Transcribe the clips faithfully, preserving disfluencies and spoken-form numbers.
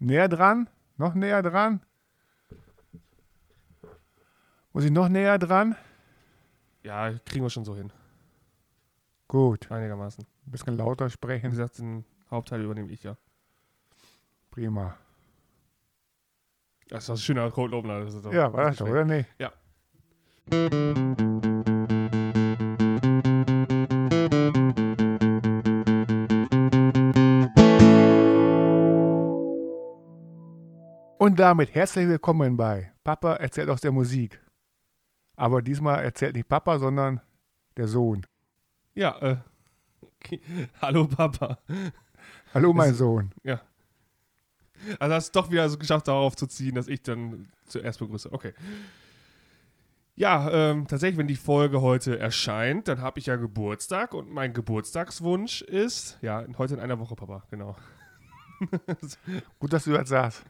Näher dran? Noch näher dran? Muss ich noch näher dran? Ja, kriegen wir schon so hin. Gut. Einigermaßen. Ein bisschen lauter Wie sprechen. gesagt, den Hauptteil übernehme ich ja. Prima. Das ist doch ein schöner Cold Opener. Das ist doch Ja, war das nicht doch, schlecht. oder nicht? Ja. Und damit herzlich willkommen bei Papa erzählt aus der Musik. Aber diesmal erzählt nicht Papa, sondern der Sohn. Ja, äh. Okay. Hallo Papa. Hallo mein Es- Sohn. Ja. Also hast du doch wieder so geschafft, darauf zu ziehen, dass ich dann zuerst begrüße. Okay. Ja, ähm, tatsächlich, wenn die Folge heute erscheint, dann habe ich ja Geburtstag und mein Geburtstagswunsch ist, ja, heute in einer Woche, Papa, genau. Gut, dass du das sagst.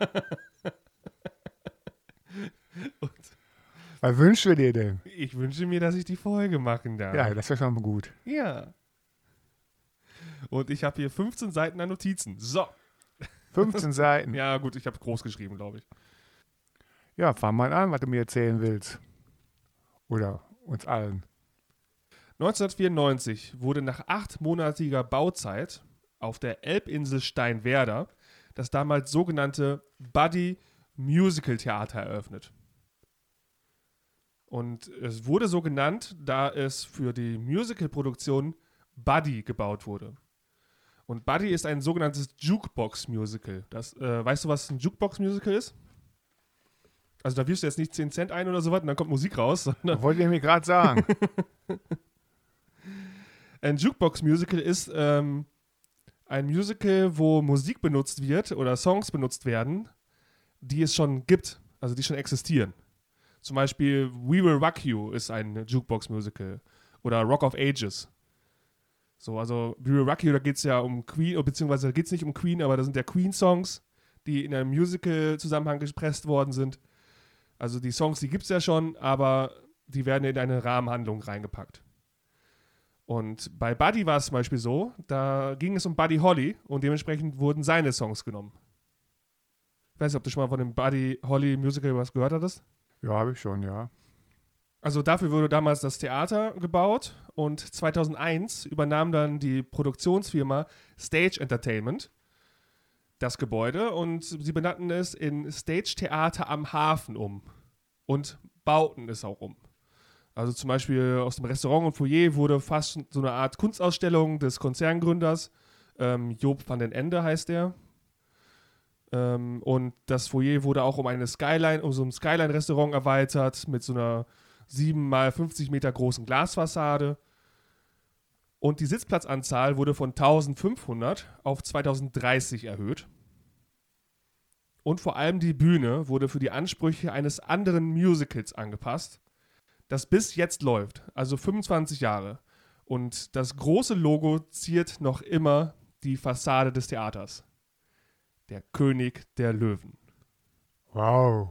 Und Was wünschst du dir denn? ich wünsche mir, dass ich die Folge machen darf. Ja, das wäre schon mal gut. Ja. Und ich habe hier fünfzehn Seiten an Notizen. So. fünfzehn Seiten. Ja, gut, ich habe groß geschrieben, glaube ich. Ja, fang mal an, was du mir erzählen willst. Oder uns allen. neunzehnhundertvierundneunzig wurde nach achtmonatiger Bauzeit auf der Elbinsel Steinwerder das damals sogenannte Buddy Musical Theater eröffnet. Und es wurde so genannt, da es für die Musicalproduktion Buddy gebaut wurde. Und Buddy ist ein sogenanntes Jukebox-Musical. Das, äh, weißt du, was ein Jukebox-Musical ist? Also da wirfst du jetzt nicht zehn Cent ein oder sowas und dann kommt Musik raus, sondern Das wollte ich mir gerade sagen. ein Jukebox-Musical ist ähm, ein Musical, wo Musik benutzt wird oder Songs benutzt werden, die es schon gibt, also die schon existieren. Zum Beispiel We Will Rock You ist ein Jukebox-Musical oder Rock of Ages. So, also We Will Rock You, da geht es ja um Queen, beziehungsweise da geht es nicht um Queen, aber da sind ja Queen-Songs, die in einem Musical-Zusammenhang gepresst worden sind. Also die Songs, die gibt es ja schon, aber die werden in eine Rahmenhandlung reingepackt. Und bei Buddy war es zum Beispiel so, da ging es um Buddy Holly und dementsprechend wurden seine Songs genommen. Ich weiß nicht, ob du schon mal von dem Buddy Holly Musical was gehört hattest. Ja, habe ich schon, ja. Also dafür wurde damals das Theater gebaut und zweitausendeins übernahm dann die Produktionsfirma Stage Entertainment das Gebäude und sie benannten es in Stage Theater am Hafen um und bauten es auch um. Also zum Beispiel aus dem Restaurant und Foyer wurde fast so eine Art Kunstausstellung des Konzerngründers, ähm, Joop van den Ende heißt er. Ähm, und das Foyer wurde auch um eine Skyline, um so ein Skyline-Restaurant erweitert mit so einer sieben mal fünfzig Meter großen Glasfassade. Und die Sitzplatzanzahl wurde von eintausendfünfhundert auf zweitausenddreißig erhöht. Und vor allem die Bühne wurde für die Ansprüche eines anderen Musicals angepasst, das bis jetzt läuft, also fünfundzwanzig Jahre. Und das große Logo ziert noch immer die Fassade des Theaters. Der König der Löwen. Wow.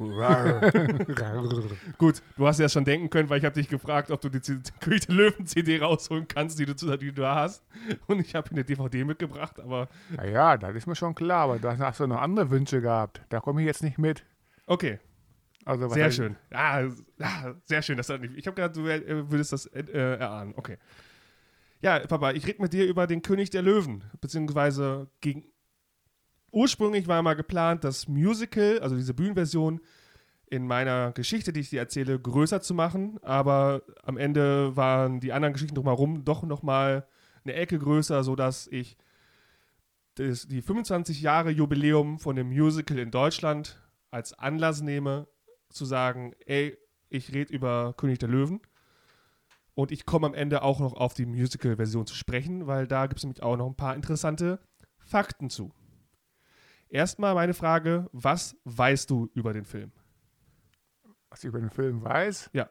Gut, du hast ja schon denken können, weil ich habe dich gefragt, ob du die C- König der Löwen-C D rausholen kannst, die du, zu- die du da hast. Und ich habe eine D V D mitgebracht, aber Naja, das ist mir schon klar, aber da hast du noch andere Wünsche gehabt. Da komme ich jetzt nicht mit. okay, Also, was sehr heißt- schön. Ja, ja, sehr schön. Das hat nicht, ich habe gedacht, du äh, würdest das äh, erahnen. Okay. Ja, Papa, ich rede mit dir über den König der Löwen, beziehungsweise gegen. Ursprünglich war mal geplant, das Musical, also diese Bühnenversion, in meiner Geschichte, die ich dir erzähle, größer zu machen, aber am Ende waren die anderen Geschichten drumherum doch nochmal eine Ecke größer, sodass ich das, die fünfundzwanzig Jahre Jubiläum von dem Musical in Deutschland als Anlass nehme, zu sagen, ey, ich rede über König der Löwen und ich komme am Ende auch noch auf die Musical-Version zu sprechen, weil da gibt es nämlich auch noch ein paar interessante Fakten zu. Erstmal meine Frage, was weißt du über den Film? was ich über den Film weiß? Ja.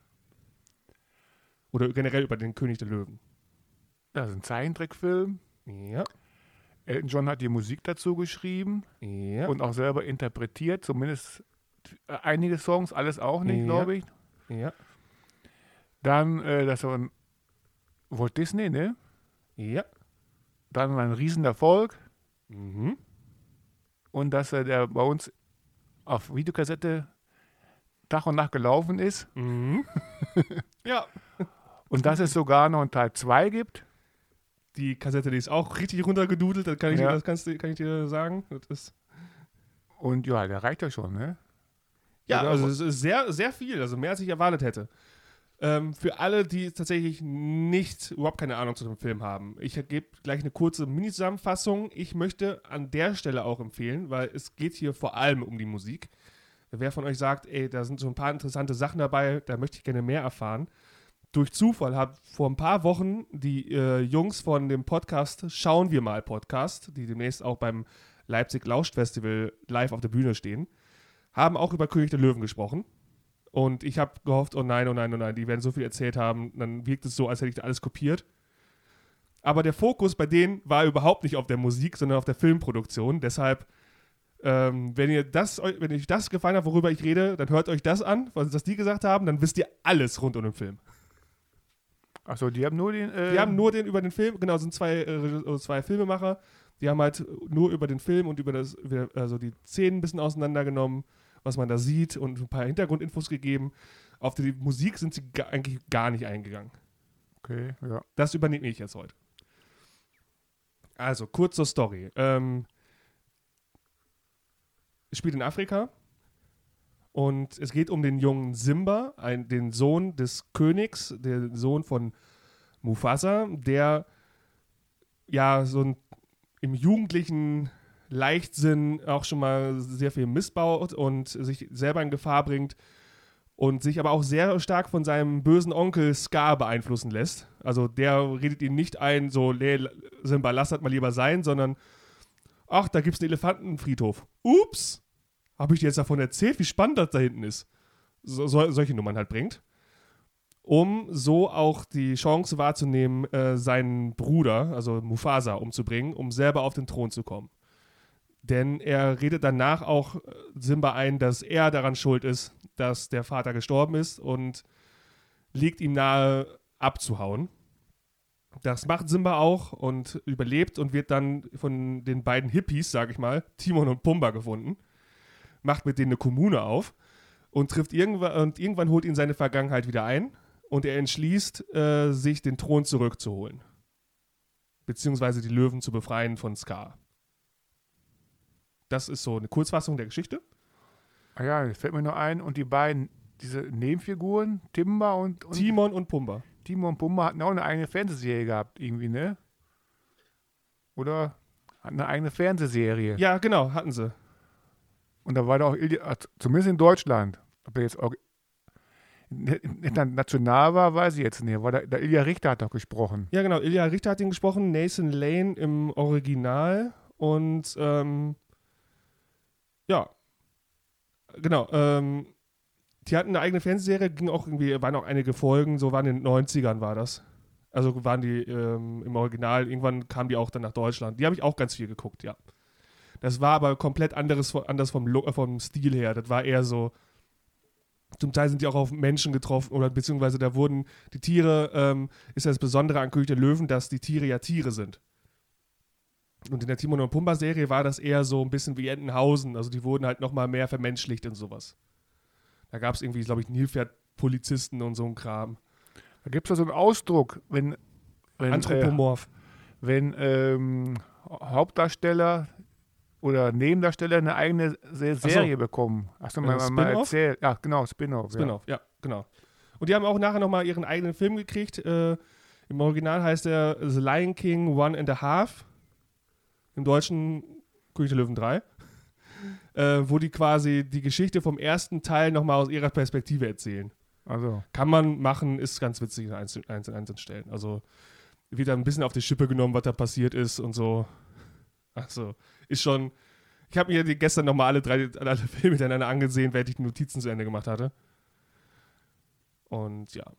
Oder generell über den König der Löwen? Das ist ein Zeichentrickfilm. Ja. Elton John hat die Musik dazu geschrieben Ja. und auch selber interpretiert, zumindest äh, einige Songs, alles auch nicht, Ja. glaube ich. Ja. Dann, äh, das war ein Walt Disney, ne? Ja. Dann war ein Riesenerfolg. Mhm. und dass er der bei uns auf Videokassette Tag und Nacht gelaufen ist. Mhm. Ja. Und dass es sogar noch einen Teil zwei gibt. Die Kassette, die ist auch richtig runtergedudelt, das kann ich, Ja. das kannst, du- kann ich dir sagen. Das ist Und ja, der reicht ja schon, ne? ja, Oder? also es ist sehr, sehr viel, also mehr als ich erwartet hätte. Ähm, für alle, die tatsächlich nicht, überhaupt keine Ahnung zu dem Film haben. Ich gebe gleich eine kurze Mini-Zusammenfassung. Ich möchte an der Stelle auch empfehlen, weil es geht hier vor allem um die Musik. Wer von euch sagt, ey, da sind so ein paar interessante Sachen dabei, da möchte ich gerne mehr erfahren. Durch Zufall habe vor ein paar Wochen die äh, Jungs von dem Podcast Schauen wir mal Podcast, die demnächst auch beim Leipzig Lauscht Festival live auf der Bühne stehen, haben auch über König der Löwen gesprochen. Und ich habe gehofft, oh nein, oh nein, oh nein, die werden so viel erzählt haben, dann wirkt es so, als hätte ich da alles kopiert. Aber der Fokus bei denen war überhaupt nicht auf der Musik, sondern auf der Filmproduktion. Deshalb, ähm, wenn ihr das, wenn euch das gefallen hat, worüber ich rede, dann hört euch das an, was, was die gesagt haben, dann wisst ihr alles rund um den Film. Achso, die haben nur den. Äh, Die haben nur den über den Film, genau, sind zwei, äh, zwei Filmemacher, die haben halt nur über den Film und über das, also die Szenen ein bisschen auseinandergenommen, was man da sieht und ein paar Hintergrundinfos gegeben. Auf die Musik sind sie ga, eigentlich gar nicht eingegangen. Okay, ja. Das übernehme ich jetzt heute. Also, kurz zur Story. Ähm, es spielt in Afrika und es geht um den jungen Simba, ein, den Sohn des Königs, den Sohn von Mufasa, der ja so ein, im jugendlichen Leichtsinn auch schon mal sehr viel missbaut und sich selber in Gefahr bringt und sich aber auch sehr stark von seinem bösen Onkel Scar beeinflussen lässt. Also der redet ihn nicht ein, so, nee, Simba, lass das mal lieber sein, sondern ach, da gibt's einen Elefantenfriedhof. Ups, habe ich dir jetzt davon erzählt, wie spannend das da hinten ist. So, so, solche Nummern halt bringt. Um so auch die Chance wahrzunehmen, äh, seinen Bruder, also Mufasa, umzubringen, um selber auf den Thron zu kommen. Denn er redet danach auch Simba ein, dass er daran schuld ist, dass der Vater gestorben ist und liegt ihm nahe, abzuhauen. Das macht Simba auch und überlebt und wird dann von den beiden Hippies, sag ich mal, Timon und Pumba gefunden, macht mit denen eine Kommune auf und trifft irgendwann, und irgendwann holt ihn seine Vergangenheit wieder ein und er entschließt, äh, sich den Thron zurückzuholen. Beziehungsweise die Löwen zu befreien von Scar. Das ist so eine Kurzfassung der Geschichte. Ah ja, das fällt mir nur ein. Und die beiden, diese Nebenfiguren, Timba und, und Timon und Pumba. Timon und Pumba hatten auch eine eigene Fernsehserie gehabt, irgendwie, ne? Oder hatten eine eigene Fernsehserie. Ja, genau, hatten sie. Und da war da auch, Ilja, zumindest in Deutschland, ob er jetzt auch international war, weiß ich jetzt nicht. War da, der Ilja Richter hat doch gesprochen. Ja, genau, Ilja Richter hat ihn gesprochen, Nathan Lane im Original und ähm, ja, genau, ähm, die hatten eine eigene Fernsehserie, ging auch irgendwie, waren auch einige Folgen, so waren in den neunzigern war das. Also waren die ähm, im Original, irgendwann kamen die auch dann nach Deutschland. Die habe ich auch ganz viel geguckt, ja. Das war aber komplett anderes, anders vom, Look, vom Stil her. Das war eher so, zum Teil sind die auch auf Menschen getroffen oder beziehungsweise da wurden die Tiere, ähm, ist ja das Besondere an König der Löwen, dass die Tiere ja Tiere sind. Und in der Timon und Pumba Serie war das eher so ein bisschen wie Entenhausen. Also die wurden halt nochmal mehr vermenschlicht und sowas. Da gab es irgendwie, glaube ich, Nilpferdpolizisten und so ein Kram. Da gibt es ja so einen Ausdruck, wenn, wenn Anthropomorph. Äh, wenn ähm, Hauptdarsteller oder Nebendarsteller eine eigene Serie so. bekommen. Hast du mal, äh, mal erzählt? Ja, genau, Spin-off. Spin-off, ja. ja, genau. Und die haben auch nachher nochmal ihren eigenen Film gekriegt. Äh, Im Original heißt er The Lion King One and a Half. Im Deutschen König der Löwen drei. äh, wo die quasi die Geschichte vom ersten Teil nochmal aus ihrer Perspektive erzählen. Also. Kann man machen, ist ganz witzig in einzelnen einzelnen einzelnen Stellen. Also wird da ein bisschen auf die Schippe genommen, was da passiert ist und so. Achso, ist schon. Ich habe mir die gestern nochmal alle drei alle Filme miteinander angesehen, während ich die Notizen zu Ende gemacht hatte. Und ja.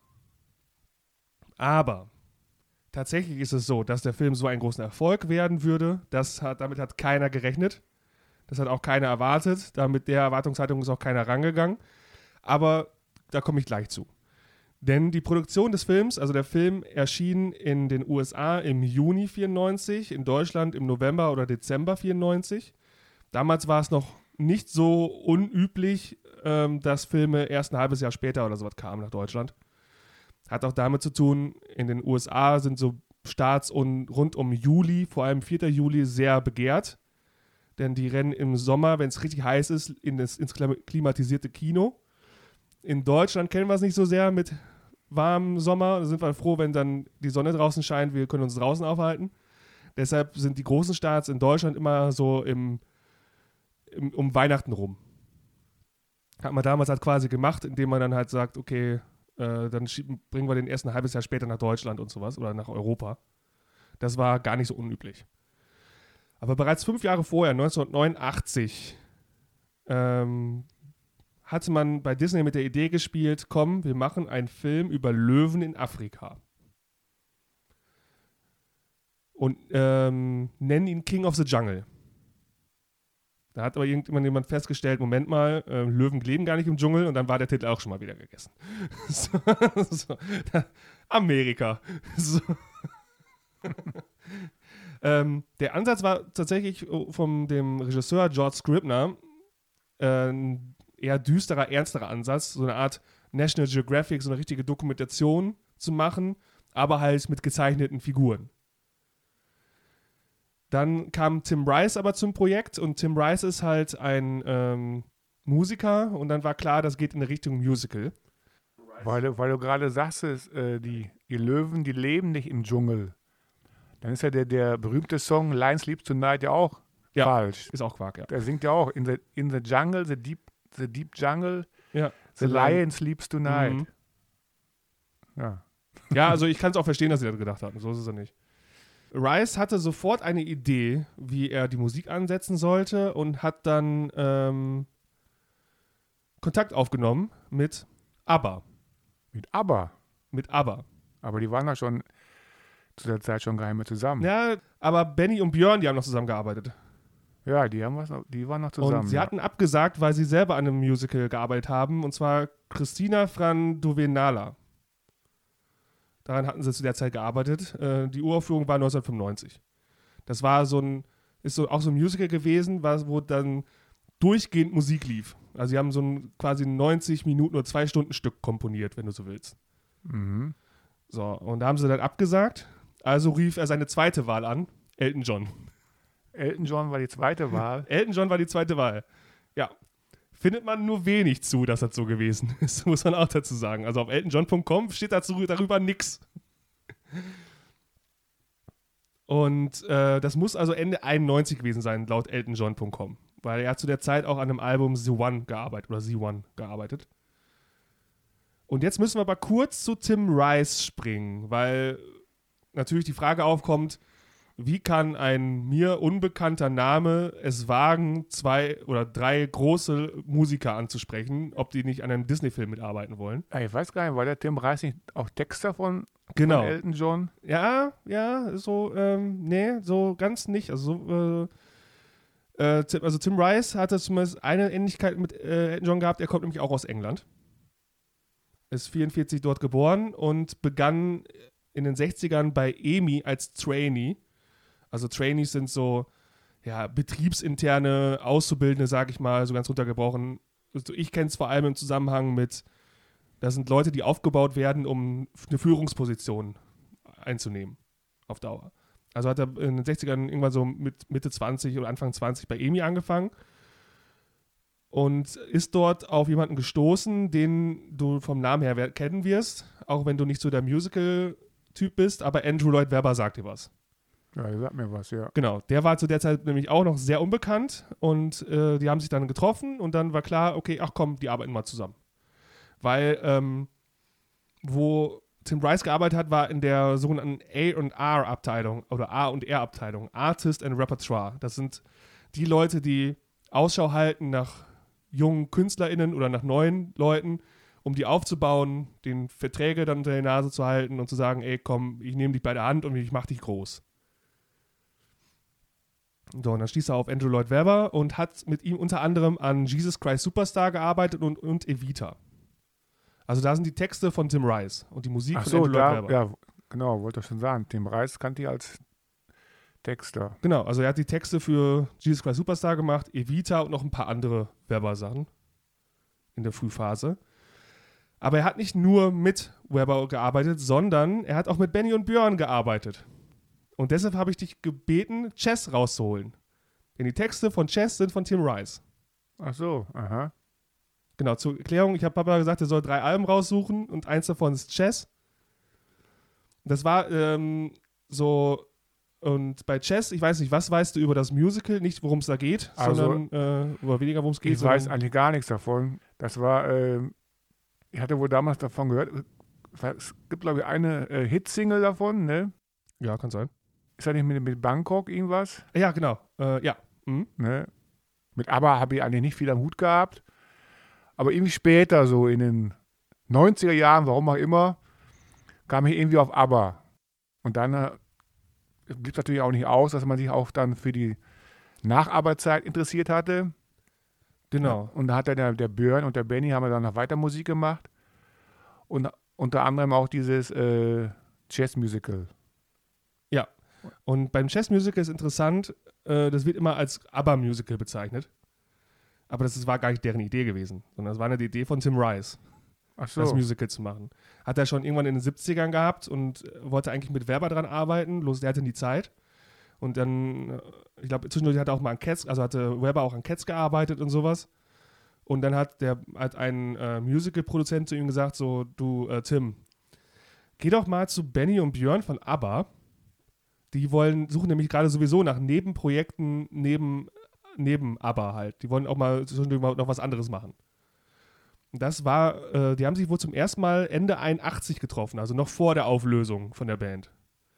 Aber tatsächlich ist es so, dass der Film so einen großen Erfolg werden würde. Das hat, damit hat keiner gerechnet. Das hat auch keiner erwartet. Da mit der Erwartungshaltung ist auch keiner rangegangen. Aber da komme ich gleich zu. Denn die Produktion des Films, also der Film erschien in den U S A im Juni vierundneunzig, in Deutschland im November oder Dezember vierundneunzig. Damals war es noch nicht so unüblich, ähm, dass Filme erst ein halbes Jahr später oder sowas kamen nach Deutschland. Hat auch damit zu tun, in den U S A sind so Starts und rund um Juli, vor allem vierten Juli, sehr begehrt. Denn die rennen im Sommer, wenn es richtig heiß ist, in das, ins klimatisierte Kino. In Deutschland kennen wir es nicht so sehr mit warmem Sommer. Da sind wir froh, wenn dann die Sonne draußen scheint, wir können uns draußen aufhalten. Deshalb sind die großen Starts in Deutschland immer so im, im, um Weihnachten rum. Hat man damals halt quasi gemacht, indem man dann halt sagt, okay, äh, dann schieben, bringen wir den erst ein halbes Jahr später nach Deutschland und sowas oder nach Europa. Das war gar nicht so unüblich. Aber bereits fünf Jahre vorher, neunzehnhundertneunundachtzig, ähm, hatte man bei Disney mit der Idee gespielt, komm, wir machen einen Film über Löwen in Afrika. Und ähm, nennen ihn King of the Jungle. Da hat aber irgendjemand festgestellt, Moment mal, äh, Löwen leben gar nicht im Dschungel und dann war der Titel auch schon mal wieder gegessen. so, so. Amerika. So. ähm, der Ansatz war tatsächlich von dem Regisseur George Scribner äh, ein eher düsterer, ernsterer Ansatz, so eine Art National Geographic, so eine richtige Dokumentation zu machen, aber halt mit gezeichneten Figuren. Dann kam Tim Rice aber zum Projekt und Tim Rice ist halt ein ähm, Musiker und dann war klar, das geht in Richtung Musical. Weil du, weil du gerade sagst, äh, die, die Löwen, die leben nicht im Dschungel. Dann ist ja der, der berühmte Song Lion Sleeps Tonight ja auch ja, falsch. Ist auch Quark, ja. Der singt ja auch in the, in the jungle, the deep, the deep jungle, ja. the, the lion, lion sleeps tonight. Mhm. Ja. Ja, also ich kann es auch verstehen, dass sie das gedacht hatten. So ist es ja nicht. Rice hatte sofort eine Idee, wie er die Musik ansetzen sollte und hat dann ähm, Kontakt aufgenommen mit ABBA. Mit ABBA? Mit ABBA. Aber die waren ja schon zu der Zeit schon gar nicht mehr zusammen. Ja, aber Benny und Björn, die haben noch zusammengearbeitet. Ja, die, haben was noch, die waren noch zusammen. Und sie ja. hatten abgesagt, weil sie selber an einem Musical gearbeitet haben, und zwar Christina Frandovenala. Daran hatten sie zu der Zeit gearbeitet. Äh, die Uraufführung war neunzehnhundertfünfundneunzig. Das war so ein, ist so auch so ein Musical gewesen, was, wo dann durchgehend Musik lief. Also sie haben so ein quasi neunzig Minuten oder zwei Stunden Stück komponiert, wenn du so willst. Mhm. So, und da haben sie dann abgesagt. Also rief er seine zweite Wahl an, Elton John. Elton John war die zweite Wahl. Elton John war die zweite Wahl. Ja. Findet man nur wenig zu, dass das so gewesen ist, muss man auch dazu sagen. Also auf elton john punkt com steht dazu, darüber nichts. Und äh, das muss also Ende einundneunzig gewesen sein, laut elton john punkt com. Weil er hat zu der Zeit auch an einem Album The One gearbeitet, oder The One gearbeitet. Und jetzt müssen wir aber kurz zu Tim Rice springen, weil natürlich die Frage aufkommt, wie kann ein mir unbekannter Name es wagen, zwei oder drei große Musiker anzusprechen, ob die nicht an einem Disney-Film mitarbeiten wollen? Ich weiß gar nicht, war der Tim Rice nicht auch Texter von, genau. von Elton John? Ja, ja, so, ähm, nee, so ganz nicht. Also, äh, äh, also Tim Rice hatte zumindest eine Ähnlichkeit mit äh, Elton John gehabt, er kommt nämlich auch aus England. Ist vierundvierzig dort geboren und begann in den sechzigern bei E M I als Trainee. Also Trainees sind so, ja, betriebsinterne Auszubildende, sag ich mal, so ganz runtergebrochen. Also ich kenne es vor allem im Zusammenhang mit, das sind Leute, die aufgebaut werden, um eine Führungsposition einzunehmen auf Dauer. Also hat er in den sechzigern irgendwann so mit Mitte zwanzig oder Anfang zwanzig bei E M I angefangen und ist dort auf jemanden gestoßen, den du vom Namen her kennen wirst, auch wenn du nicht so der Musical-Typ bist, aber Andrew Lloyd Webber sagt dir was. Ja, der sagt mir was, ja. Genau, der war zu der Zeit nämlich auch noch sehr unbekannt und äh, die haben sich dann getroffen und dann war klar, okay, ach komm, die arbeiten mal zusammen. Weil, ähm, wo Tim Rice gearbeitet hat, war in der sogenannten A und R-Abteilung oder A und R-Abteilung, Artist and Repertoire. Das sind die Leute, die Ausschau halten nach jungen KünstlerInnen oder nach neuen Leuten, um die aufzubauen, den Verträge dann unter der Nase zu halten und zu sagen, ey, komm, ich nehme dich bei der Hand und ich mach dich groß. So, und dann stieß er auf Andrew Lloyd Webber und hat mit ihm unter anderem an Jesus Christ Superstar gearbeitet und, und Evita. Also da sind die Texte von Tim Rice und die Musik Ach von so, Andrew Lloyd da, Webber. ja, genau, wollte ich schon sagen. Tim Rice kannte ich als Texter. Genau, also er hat die Texte für Jesus Christ Superstar gemacht, Evita und noch ein paar andere Webber-Sachen in der Frühphase. Aber er hat nicht nur mit Webber gearbeitet, sondern er hat auch mit Benny und Björn gearbeitet. Und deshalb habe ich dich gebeten, Chess rauszuholen. Denn die Texte von Chess sind von Tim Rice. Ach so, aha. Genau, zur Erklärung, ich habe Papa gesagt, er soll drei Alben raussuchen und eins davon ist Chess. Das war ähm, so, und bei Chess, ich weiß nicht, was weißt du über das Musical? Nicht, worum es da geht, Also, sondern, äh, oder weniger, worum es geht. Ich weiß eigentlich gar nichts davon. Das war, ähm, ich hatte wohl damals davon gehört, es gibt, glaube ich, eine äh, Hitsingle davon, ne? Ja, kann sein. Ist das nicht mit, mit Bangkok irgendwas? Ja, genau, äh, ja. Mhm. Ne? Mit ABBA habe ich eigentlich nicht viel am Hut gehabt. Aber irgendwie später, so in den neunziger Jahren, warum auch immer, kam ich irgendwie auf ABBA. Und dann äh, blieb es natürlich auch nicht aus, dass man sich auch dann für die Nacharbeitszeit interessiert hatte. Genau. Und da hat dann der, der Björn und der Benny haben dann noch weiter Musik gemacht. Und unter anderem auch dieses äh, Jazz-Musical. Ja. Und beim Chess-Musical ist interessant, äh, das wird immer als ABBA-Musical bezeichnet. Aber das ist, war gar nicht deren Idee gewesen, sondern es war eine Idee von Tim Rice, Ach so. das Musical zu machen. Hat er schon irgendwann in den siebzigern gehabt und wollte eigentlich mit Webber dran arbeiten, bloß der hatte nie Zeit. Und dann, ich glaube, zwischendurch hat er auch mal an Cats, also hatte Webber auch an Cats gearbeitet und sowas. Und dann hat der hat ein äh, Musical-Produzent zu ihm gesagt, so, du äh, Tim, geh doch mal zu Benny und Björn von ABBA. Die wollen, suchen nämlich gerade sowieso nach Nebenprojekten neben, neben ABBA halt. Die wollen auch mal zwischendurch mal noch was anderes machen. Und das war, äh, die haben sich wohl zum ersten Mal Ende einundachtzig getroffen, also noch vor der Auflösung von der Band.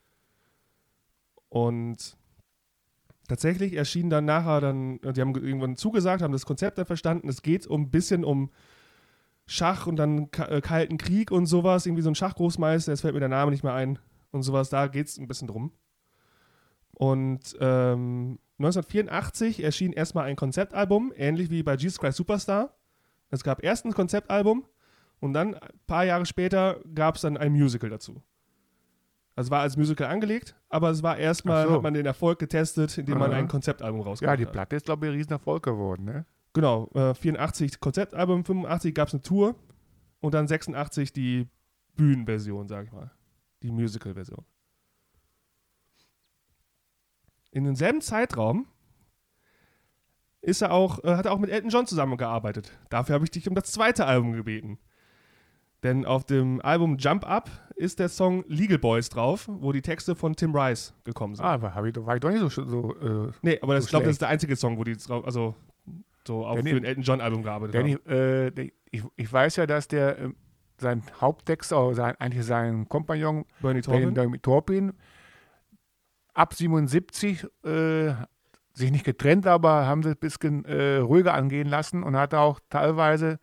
Und tatsächlich erschien dann nachher dann, die haben irgendwann zugesagt, haben das Konzept dann verstanden, es geht um ein bisschen um Schach und dann Ka- äh, Kalten Krieg und sowas, irgendwie so ein Schachgroßmeister, jetzt fällt mir der Name nicht mehr ein und sowas, da geht es ein bisschen drum. Und ähm, neunzehnhundertvierundachtzig erschien erstmal ein Konzeptalbum, ähnlich wie bei Jesus Christ Superstar. Es gab erst ein Konzeptalbum und dann ein paar Jahre später gab es dann ein Musical dazu. Also es war als Musical angelegt, aber es war erstmal, so. hat man den Erfolg getestet, indem man Aha. ein Konzeptalbum rausgebracht Ja, die hat. Platte ist, glaube ich, ein Riesenerfolg geworden, ne? Genau, äh, vierundachtzig Konzeptalbum, fünfundachtzig gab es eine Tour und dann sechsundachtzig die Bühnenversion, sag ich mal. Die Musical-Version. In demselben Zeitraum ist er auch, äh, hat er auch mit Elton John zusammengearbeitet. Dafür habe ich dich um das zweite Album gebeten. Denn auf dem Album Jump Up ist der Song Legal Boys drauf, wo die Texte von Tim Rice gekommen sind. Ah, aber hab ich, war ich doch nicht so. so äh, nee, aber das, so ich glaube, das schlecht. ist der einzige Song, wo die drauf, also so auch Denn für ich- ein Elton John Album gearbeitet denn haben. ich, äh, der- ich, ich weiß ja, dass der äh, sein Haupttext, oder sein, eigentlich sein Kompagnon, Bernie Torpin. Taupin. Torpin, ab siebenundsiebzig äh, sich nicht getrennt, aber haben sie ein bisschen äh, ruhiger angehen lassen und hat auch teilweise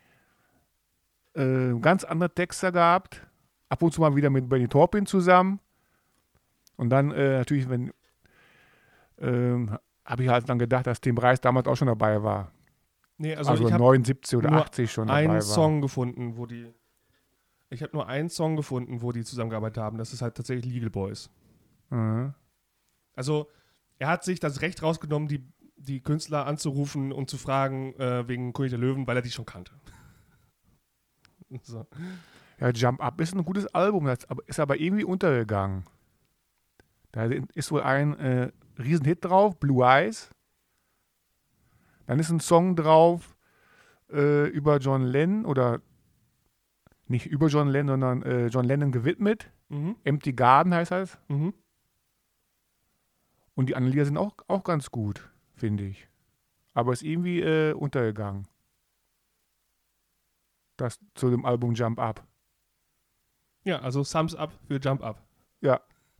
äh, ganz andere Texte gehabt. Ab und zu mal wieder mit Bernie Taupin zusammen. Und dann äh, natürlich, wenn ähm, habe ich halt dann gedacht, dass Tim Rice damals auch schon dabei war. Nee, also, Also, ich habe neunundsiebzig oder nur achtzig schon dabei einen war. Song gefunden, wo die ich habe nur einen Song gefunden, wo die zusammengearbeitet haben. Das ist halt tatsächlich Legal Boys. Mhm. Also er hat sich das Recht rausgenommen, die, die Künstler anzurufen und zu fragen äh, wegen König der Löwen, weil er die schon kannte. so. Ja, Jump Up ist ein gutes Album, das aber- ist aber irgendwie untergegangen. Da ist wohl ein äh, Riesenhit drauf, Blue Eyes. Dann ist ein Song drauf äh, über John Lennon, oder nicht über John Lennon, sondern äh, John Lennon gewidmet. Mhm. Empty Garden heißt das. Mhm. Und die anderen Lieder sind auch, auch ganz gut, finde ich. Aber ist irgendwie äh, untergegangen. Das zu dem Album Jump Up. Ja, also Thumbs Up für Jump Up. Ja.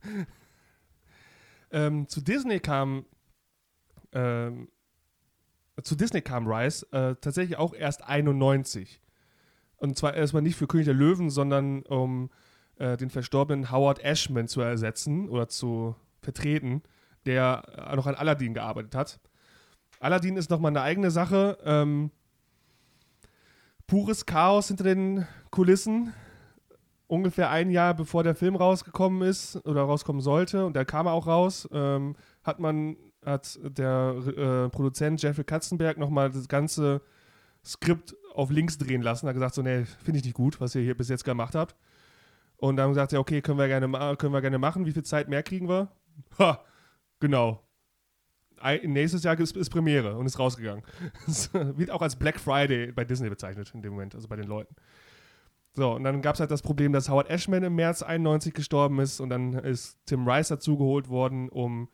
Ähm, zu Disney kam ähm, zu Disney kam Rice äh, tatsächlich auch erst einundneunzig. Und zwar erstmal nicht für König der Löwen, sondern um äh, den verstorbenen Howard Ashman zu ersetzen oder zu vertreten, der äh, noch an Aladdin gearbeitet hat. Aladdin ist nochmal eine eigene Sache. Ähm, pures Chaos hinter den Kulissen. ungefähr ein Jahr bevor der Film rausgekommen ist oder rauskommen sollte, und da kam er auch raus, ähm, hat man, hat der äh, Produzent Jeffrey Katzenberg nochmal das ganze Skript auf links drehen lassen, hat gesagt so, nee, finde ich nicht gut, was ihr hier bis jetzt gemacht habt. Und dann gesagt, ja, okay, können wir gerne, ma- können wir gerne machen, wie viel Zeit mehr kriegen wir? Ha, genau. Ein, nächstes Jahr ist, ist Premiere und ist rausgegangen. Wird auch als Black Friday bei Disney bezeichnet in dem Moment, also bei den Leuten. So, und dann gab es halt das Problem, dass Howard Ashman im März einundneunzig gestorben ist und dann ist Tim Rice dazugeholt worden, um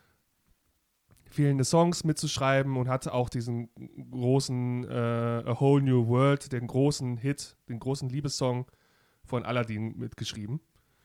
fehlende Songs mitzuschreiben, und hatte auch diesen großen äh, A Whole New World, den großen Hit, den großen Liebessong von Aladdin mitgeschrieben.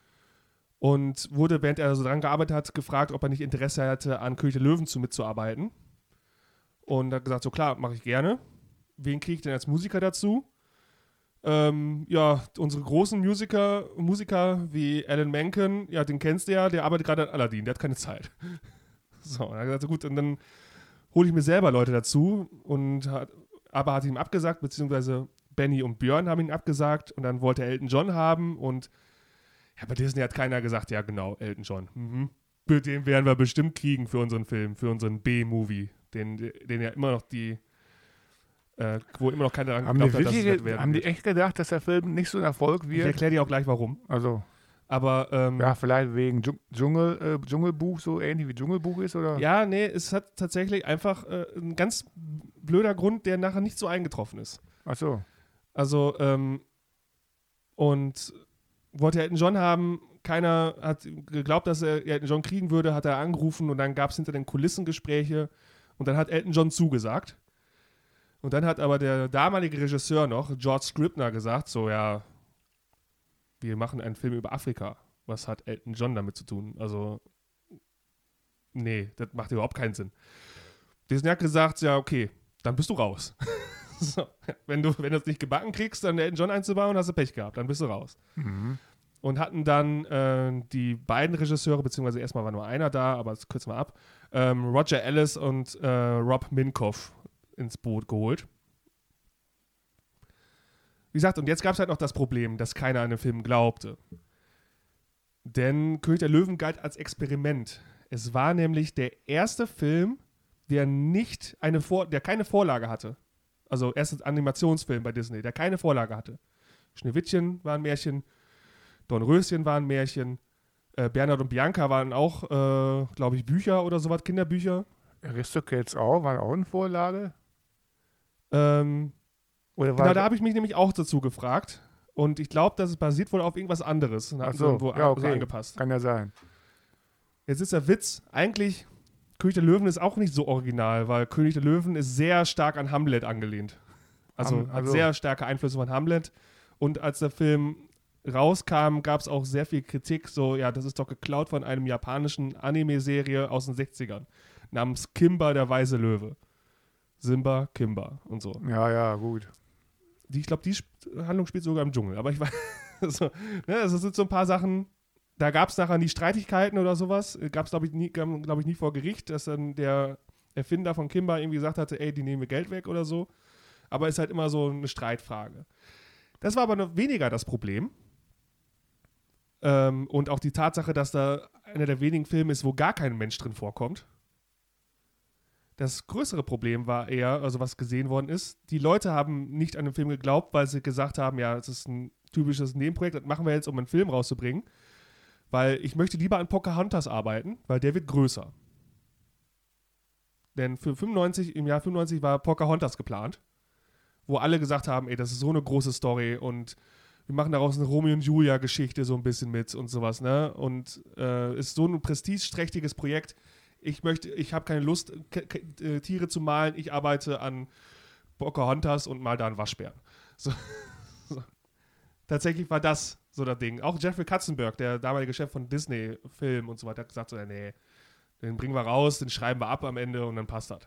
Und wurde, während er so dran gearbeitet hat, gefragt, ob er nicht Interesse hatte, an König der Löwen zu mitzuarbeiten. Und hat gesagt, so klar, mache ich gerne. Wen kriege ich denn als Musiker dazu? Ähm, ja, unsere großen Musiker, Musiker wie Alan Menken, ja, den kennst du ja, der arbeitet gerade an Aladdin, der hat keine Zeit. So, und er hat gesagt, so gut, und dann hole ich mir selber Leute dazu, und hat, aber hat ihm abgesagt, beziehungsweise Benny und Björn haben ihn abgesagt, und dann wollte er Elton John haben, und ja, bei Disney hat keiner gesagt, ja genau, Elton John. Mhm. Den werden wir bestimmt kriegen für unseren Film, für unseren B-Movie, den, den ja immer noch die, äh, wo immer noch keiner daran Haben, die, geglaubt hat, dass es wirklich, das werden haben die wird. echt gedacht, dass der Film nicht so ein Erfolg Ich wird? erkläre dir auch gleich, warum. Also, Aber, ähm, ja, vielleicht wegen Dschung- Dschungel, äh, Dschungelbuch, so ähnlich wie Dschungelbuch ist, oder? ja, nee, es hat tatsächlich einfach äh, ein ganz blöder Grund, der nachher nicht so eingetroffen ist. Ach so. Also, ähm, und wollte Elton John haben, keiner hat geglaubt, dass er Elton John kriegen würde, hat er angerufen, und dann gab es hinter den Kulissen Gespräche, und dann hat Elton John zugesagt. Und dann hat aber der damalige Regisseur noch, George Scribner, gesagt, so, ja, wir machen einen Film über Afrika. Was hat Elton John damit zu tun? Also, nee, das macht überhaupt keinen Sinn. Disney hat gesagt, ja, okay, dann bist du raus. So, wenn du wenn du es nicht gebacken kriegst, dann Elton John einzubauen, hast du Pech gehabt, dann bist du raus. Mhm. Und hatten dann äh, die beiden Regisseure, beziehungsweise erstmal war nur einer da, aber das kürzen wir ab, ähm, Roger Ellis und äh, Rob Minkoff ins Boot geholt. Wie gesagt, und jetzt gab es halt noch das Problem, dass keiner an den Film glaubte. Denn König der Löwen galt als Experiment. Es war nämlich der erste Film, der nicht eine Vor- der keine Vorlage hatte. Also erster Animationsfilm bei Disney, der keine Vorlage hatte. Schneewittchen war ein Märchen, Dornröschen war ein Märchen, äh, Bernhard und Bianca waren auch, äh, glaube ich, Bücher oder sowas, Kinderbücher. Aristocats auch, war auch eine Vorlage? Ähm, Oder war genau, da habe ich mich nämlich auch dazu gefragt. Und ich glaube, das basiert wohl auf irgendwas anderes. Und Ach hatten so, sie irgendwo ja, an- okay. so angepasst. Kann ja sein. Jetzt ist der Witz, eigentlich, König der Löwen ist auch nicht so original, weil König der Löwen ist sehr stark an Hamlet angelehnt. Also Ham- hat also- sehr starke Einflüsse von Hamlet. Und als der Film rauskam, gab es auch sehr viel Kritik, so, ja, das ist doch geklaut von einem japanischen Anime-Serie aus den sechzigern, namens Kimba, der weise Löwe. Simba, Kimba und so. Ja, ja, gut. Die, ich glaube, die Sp- Handlung spielt sogar im Dschungel. Aber ich weiß, so, ne, das sind so ein paar Sachen, da gab es nachher nie Streitigkeiten oder sowas. Gab es, glaube ich, nie, glaub ich, nie vor Gericht, dass dann der Erfinder von Kimba irgendwie gesagt hatte, ey, die nehmen mir Geld weg oder so. Aber ist halt immer so eine Streitfrage. Das war aber noch weniger das Problem. Ähm, und auch die Tatsache, dass da einer der wenigen Filme ist, wo gar kein Mensch drin vorkommt. Das größere Problem war eher, also was gesehen worden ist, die Leute haben nicht an den Film geglaubt, weil sie gesagt haben, ja, es ist ein typisches Nebenprojekt, das machen wir jetzt, um einen Film rauszubringen. Weil ich möchte lieber an Pocahontas arbeiten, weil der wird größer. Denn für fünfundneunzig, im Jahr fünfundneunzig war Pocahontas geplant, wo alle gesagt haben, ey, das ist so eine große Story und wir machen daraus eine Romeo und Julia-Geschichte so ein bisschen mit und sowas, ne? Und äh, ist so ein prestigeträchtiges Projekt. Ich möchte, ich habe keine Lust, K- K- äh, Tiere zu malen. Ich arbeite an Pocahontas und mal da einen Waschbären. So. So. Tatsächlich war das so das Ding. Auch Jeffrey Katzenberg, der damalige Chef von Disney Film und so weiter, hat gesagt so, nee, den bringen wir raus, den schreiben wir ab am Ende und dann passt das.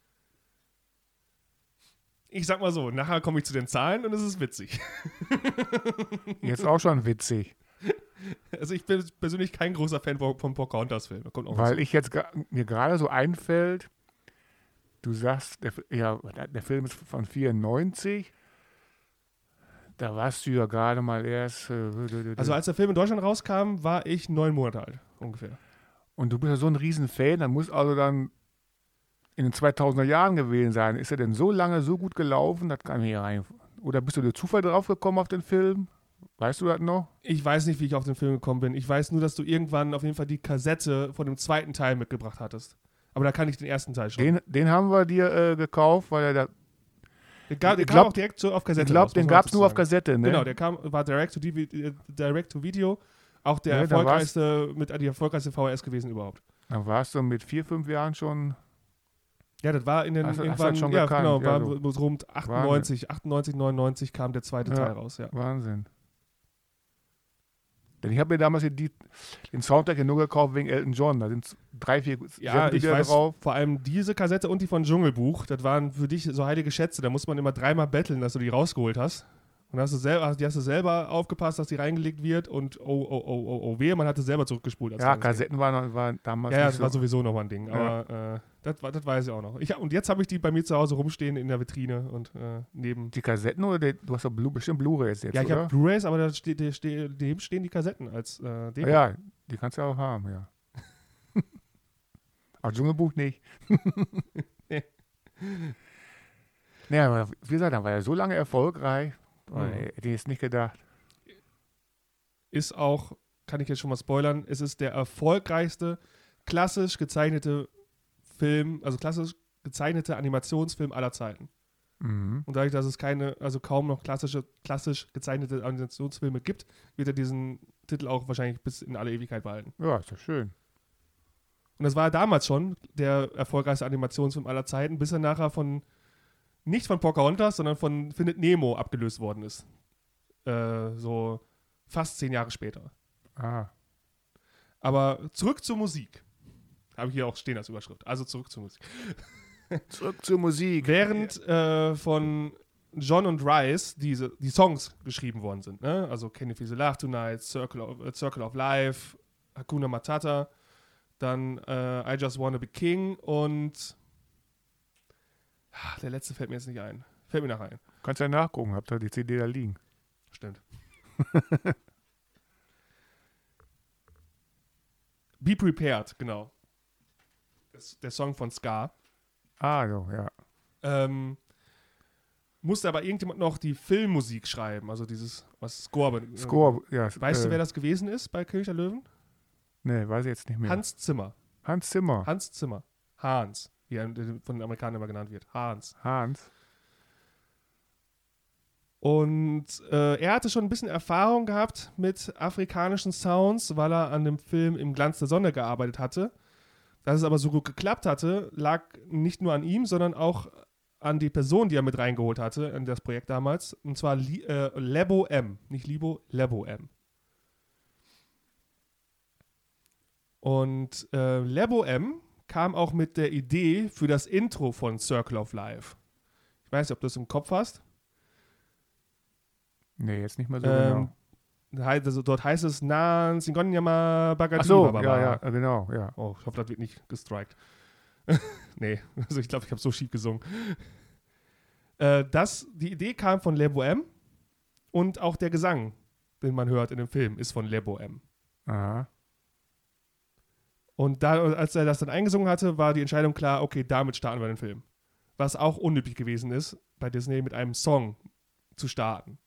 Ich sag mal so, nachher komme ich zu den Zahlen und es ist witzig. Jetzt auch schon witzig. Also ich bin persönlich kein großer Fan vom vom Pocahontas-Film. Da kommt auch was. Weil ich jetzt gra- mir gerade so einfällt, du sagst, der, F- ja, der Film ist von vierundneunzig. Da warst du ja gerade mal erst. Äh, Also als der Film in Deutschland rauskam, war ich neun Monate alt, ungefähr. Und du bist ja so ein Riesenfan, dann muss also dann in den zweitausender Jahren gewesen sein. Ist er denn so lange so gut gelaufen? Das kann mir hier rein. Oder bist du durch Zufall drauf gekommen auf den Film? Weißt du das noch? Ich weiß nicht, wie ich auf den Film gekommen bin. Ich weiß nur, dass du irgendwann auf jeden Fall die Kassette von dem zweiten Teil mitgebracht hattest. Aber da kann ich den ersten Teil schon. Den, den haben wir dir äh, gekauft, weil er da. Der, ga, der ich kam glaub, auch direkt so auf Kassette. Ich glaube, raus, den muss man gab es dazu nur auf sagen. Kassette, ne? Genau, der kam, war direct to, D V D, äh, direct to Video. Auch der Ja, da erfolgreichste, mit die erfolgreichste V H S gewesen überhaupt. Dann warst du mit vier, fünf Jahren schon. Ja, das war in den Hast du- hast du irgendwann, das schon ja, gekannt? genau, Ja, war so. so rund achtundneunzig, achtundneunzig, neunundneunzig kam der zweite Ja. Teil raus, ja. Wahnsinn. Denn ich habe mir damals die, den Soundtrack ja nur gekauft wegen Elton John. Da sind drei, vier Ja, ich Lieder weiß, drauf. vor allem diese Kassette und die von Dschungelbuch, das waren für dich so heilige Schätze. Da muss man immer dreimal betteln, dass du die rausgeholt hast. Und hast du selber, die hast du selber aufgepasst, dass die reingelegt wird und oh, oh, oh, oh, oh, wehe, man hatte selber zurückgespult. als Ja, kleines Kind. Kassetten waren, waren damals Ja, ja, nicht das so. war sowieso nochmal ein Ding. Ja. Aber äh, das, war- das weiß ich auch noch. Ich, hab- und jetzt habe ich die bei mir zu Hause rumstehen in der Vitrine und äh, neben. Die Kassetten oder die, du hast doch Blu, bestimmt Blu-rays jetzt, Ja, ich oder? habe Blu-rays, aber da steht, da steht, daneben stehen die Kassetten als äh, Demo. Ja, die kannst du ja auch haben, ja. Aber Dschungelbuch nicht. Nee. Naja, aber wie gesagt, dann war er so lange erfolgreich. Oh, Mhm. Hätte ich jetzt nicht gedacht. Ist auch, kann ich jetzt schon mal spoilern, es ist der erfolgreichste klassisch gezeichnete Film, also klassisch gezeichnete Animationsfilm aller Zeiten. Mhm. Und dadurch, dass es keine, also kaum noch klassische, klassisch gezeichnete Animationsfilme gibt, wird er diesen Titel auch wahrscheinlich bis in alle Ewigkeit behalten. Ja, ist doch schön. Und das war damals schon der erfolgreichste Animationsfilm aller Zeiten, bis er nachher von, nicht von Pocahontas, sondern von Findet Nemo abgelöst worden ist. Äh, so fast zehn Jahre später. Ah. Aber zurück zur Musik. Habe ich hier auch stehen als Überschrift. Also zurück zur Musik. Zurück zur Musik. Während äh, von John und Rice diese, die Songs geschrieben worden sind, ne? Also Can You Feel the Love Tonight, Circle of, äh, Circle of Life, Hakuna Matata, dann äh, I Just Wanna Be King und ah, der letzte fällt mir jetzt nicht ein. Fällt mir nachher ein. Kannst ja nachgucken, habt ihr die C D da liegen. Stimmt. Be Prepared, genau. Das, der Song von Ska. Ah, so, ja. Ähm, musste aber irgendjemand noch die Filmmusik schreiben, also dieses, was Score. be- Score, ja. Weißt äh, du, wer das gewesen ist bei König der Löwen? Nee, weiß ich jetzt nicht mehr. Hans Zimmer. Hans Zimmer. Hans Zimmer. Hans, wie er von den Amerikanern immer genannt wird. Hans. Hans. Und äh, er hatte schon ein bisschen Erfahrung gehabt mit afrikanischen Sounds, weil er an dem Film Im Glanz der Sonne gearbeitet hatte. Dass es aber so gut geklappt hatte, lag nicht nur an ihm, sondern auch an die Person, die er mit reingeholt hatte in das Projekt damals. Und zwar Li äh, Lebo M. Nicht Libo, Lebo M. Und äh, Lebo M kam auch mit der Idee für das Intro von Circle of Life. Ich weiß nicht, ob du das im Kopf hast. Nee, jetzt nicht mehr so Ähm, genau. hei- also dort heißt es Nan Singonyama Bagadi. Ach so, Bababa. ja, ja, äh, genau, ja. Oh, ich hoffe, das wird nicht gestrikt. Nee, also ich glaube, ich habe so schief gesungen. Äh, das, die Idee kam von Lebo M und auch der Gesang, den man hört in dem Film, ist von Lebo M. Aha. Und da, als er das dann eingesungen hatte, war die Entscheidung klar, okay, damit starten wir den Film. Was auch unüblich gewesen ist, bei Disney mit einem Song zu starten.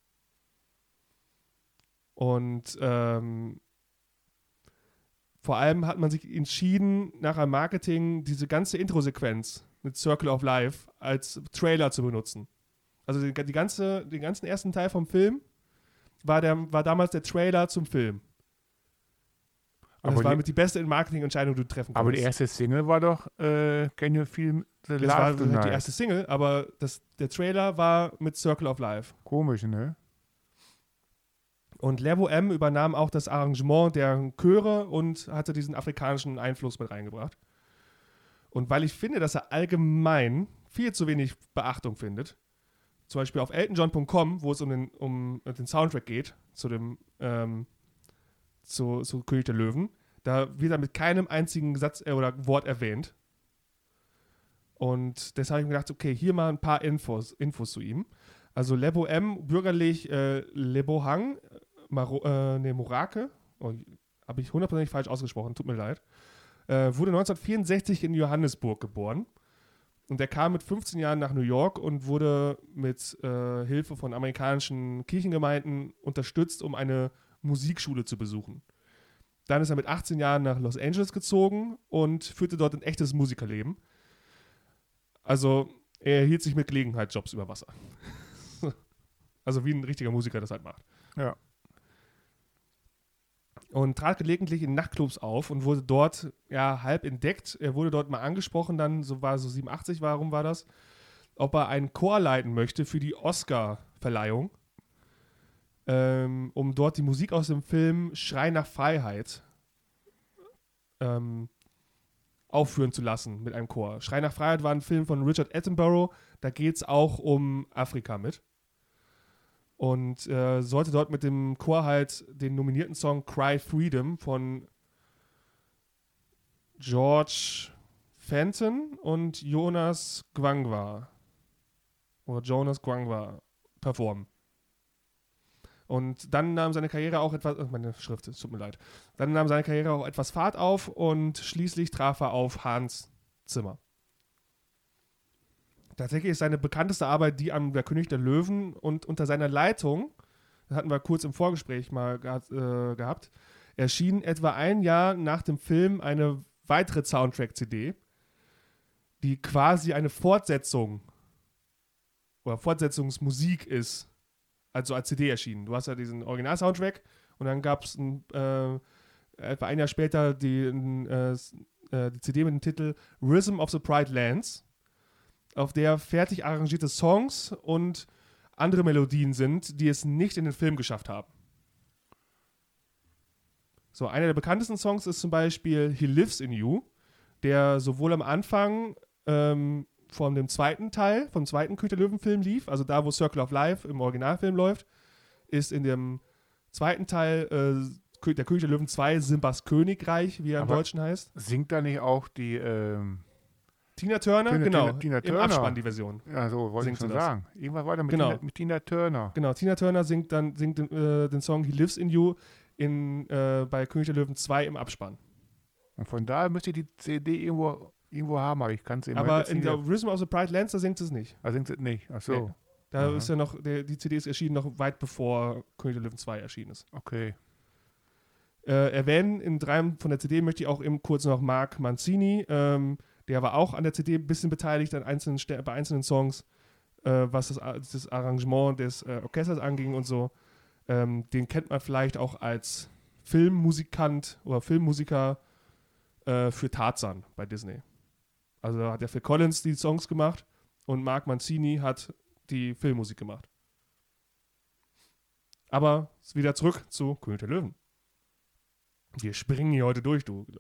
Und ähm, vor allem hat man sich entschieden, nach einem Marketing diese ganze Intro-Sequenz mit Circle of Life als Trailer zu benutzen. Also die, die ganze, den ganzen ersten Teil vom Film war, der, war damals der Trailer zum Film. Und Aber das war die- mit die beste Marketing-Entscheidung, die du treffen Aber die konntest. erste Single war doch äh, Can You Feel the Das Love war Tonight? die erste Single, aber das, der Trailer war mit Circle of Life. Komisch, ne? Und Lebo M übernahm auch das Arrangement der Chöre und hatte diesen afrikanischen Einfluss mit reingebracht. Und weil ich finde, dass er allgemein viel zu wenig Beachtung findet, zum Beispiel auf elton john punkt com, wo es um den, um den Soundtrack geht, zu dem ähm, zu, zu König der Löwen, da wird er mit keinem einzigen Satz äh, oder Wort erwähnt. Und deshalb habe ich mir gedacht, okay, hier mal ein paar Infos, Infos zu ihm. Also Le Bohème, bürgerlich äh, Le Bohang, Maro, äh, nee, Morake, oh, habe ich hundertprozentig falsch ausgesprochen, tut mir leid, äh, wurde neunzehnhundertvierundsechzig in Johannesburg geboren. Und er kam mit fünfzehn Jahren nach New York und wurde mit äh, Hilfe von amerikanischen Kirchengemeinden unterstützt, um eine Musikschule zu besuchen. Dann ist er mit achtzehn Jahren nach Los Angeles gezogen und führte dort ein echtes Musikerleben. Also er hielt sich mit Gelegenheitsjobs über Wasser. Also wie ein richtiger Musiker das halt macht. Ja. Und trat gelegentlich in Nachtclubs auf und wurde dort ja halb entdeckt. Er wurde dort mal angesprochen, dann so war so siebenundachtzig, warum war das, ob er einen Chor leiten möchte für die Oscar-Verleihung, ähm, um dort die Musik aus dem Film Schrei nach Freiheit ähm, aufführen zu lassen mit einem Chor. Schrei nach Freiheit war ein Film von Richard Attenborough, da geht es auch um Afrika mit. Und äh, sollte dort mit dem Chor halt den nominierten Song Cry Freedom von George Fenton und Jonas Gwangwa oder Jonas Gwangwa performen. Und dann nahm seine Karriere auch etwas, oh, meine Schrift, es tut mir leid, dann nahm seine Karriere auch etwas Fahrt auf und schließlich traf er auf Hans Zimmer. Tatsächlich ist seine bekannteste Arbeit die an Der König der Löwen und unter seiner Leitung, das hatten wir kurz im Vorgespräch mal gehabt, äh, gehabt erschien etwa ein Jahr nach dem Film eine weitere Soundtrack-C D, die quasi eine Fortsetzung oder Fortsetzungsmusik ist, also als C D erschienen. Du hast ja diesen Original-Soundtrack und dann gab es äh, etwa ein Jahr später die, äh, die C D mit dem Titel Rhythm of the Pride Lands, auf der fertig arrangierte Songs und andere Melodien sind, die es nicht in den Film geschafft haben. So, einer der bekanntesten Songs ist zum Beispiel He Lives in You, der sowohl am Anfang ähm, von dem zweiten Teil, vom zweiten König der Löwen-Film lief, also da, wo Circle of Life im Originalfilm läuft, ist in dem zweiten Teil äh, der König der Löwen zwei Simbas Königreich, wie er im Aber Deutschen heißt. Singt da nicht auch die ähm Tina Turner, Tina, genau, Tina, Tina im Turner. Abspann die Version. Ja, so wollte ich schon sagen. Irgendwas war da mit, genau. Tina, mit Tina Turner. Genau, Tina Turner singt dann singt, äh, den Song He Lives in You in, äh, bei König der Löwen zwei im Abspann. Und von daher müsste ich die C D irgendwo, irgendwo haben, aber ich kann es eben Aber in der Rhythm of the Pride Lands, da singt es nicht. Da singt es nicht, ach so. Nee. Da Aha. ist ja noch, der, die C D ist erschienen noch weit bevor König der Löwen zwei erschienen ist. Okay. Äh, erwähnen in drei von der C D möchte ich auch eben kurz noch Mark Mancini, ähm, der war auch an der C D ein bisschen beteiligt an einzelnen, bei einzelnen Songs, äh, was das, das Arrangement des äh, Orchesters anging und so. Ähm, den kennt man vielleicht auch als Filmmusikant oder Filmmusiker äh, für Tarzan bei Disney. Also da hat der Phil Collins die Songs gemacht und Mark Mancini hat die Filmmusik gemacht. Aber wieder zurück zu König der Löwen. Wir springen hier heute durch, du.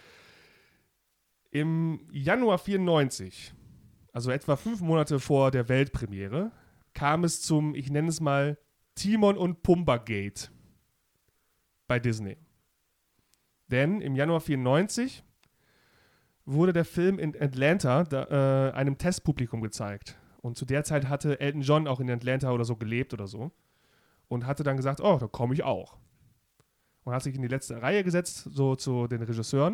Im Januar vierundneunzig, also etwa fünf Monate vor der Weltpremiere, kam es zum, ich nenne es mal, Timon und Pumba Gate bei Disney. Denn im Januar vierundneunzig wurde der Film in Atlanta da, äh, einem Testpublikum gezeigt. Und zu der Zeit hatte Elton John auch in Atlanta oder so gelebt oder so. Und hatte dann gesagt, oh, da komme ich auch. Und hat sich in die letzte Reihe gesetzt, so zu den Regisseuren.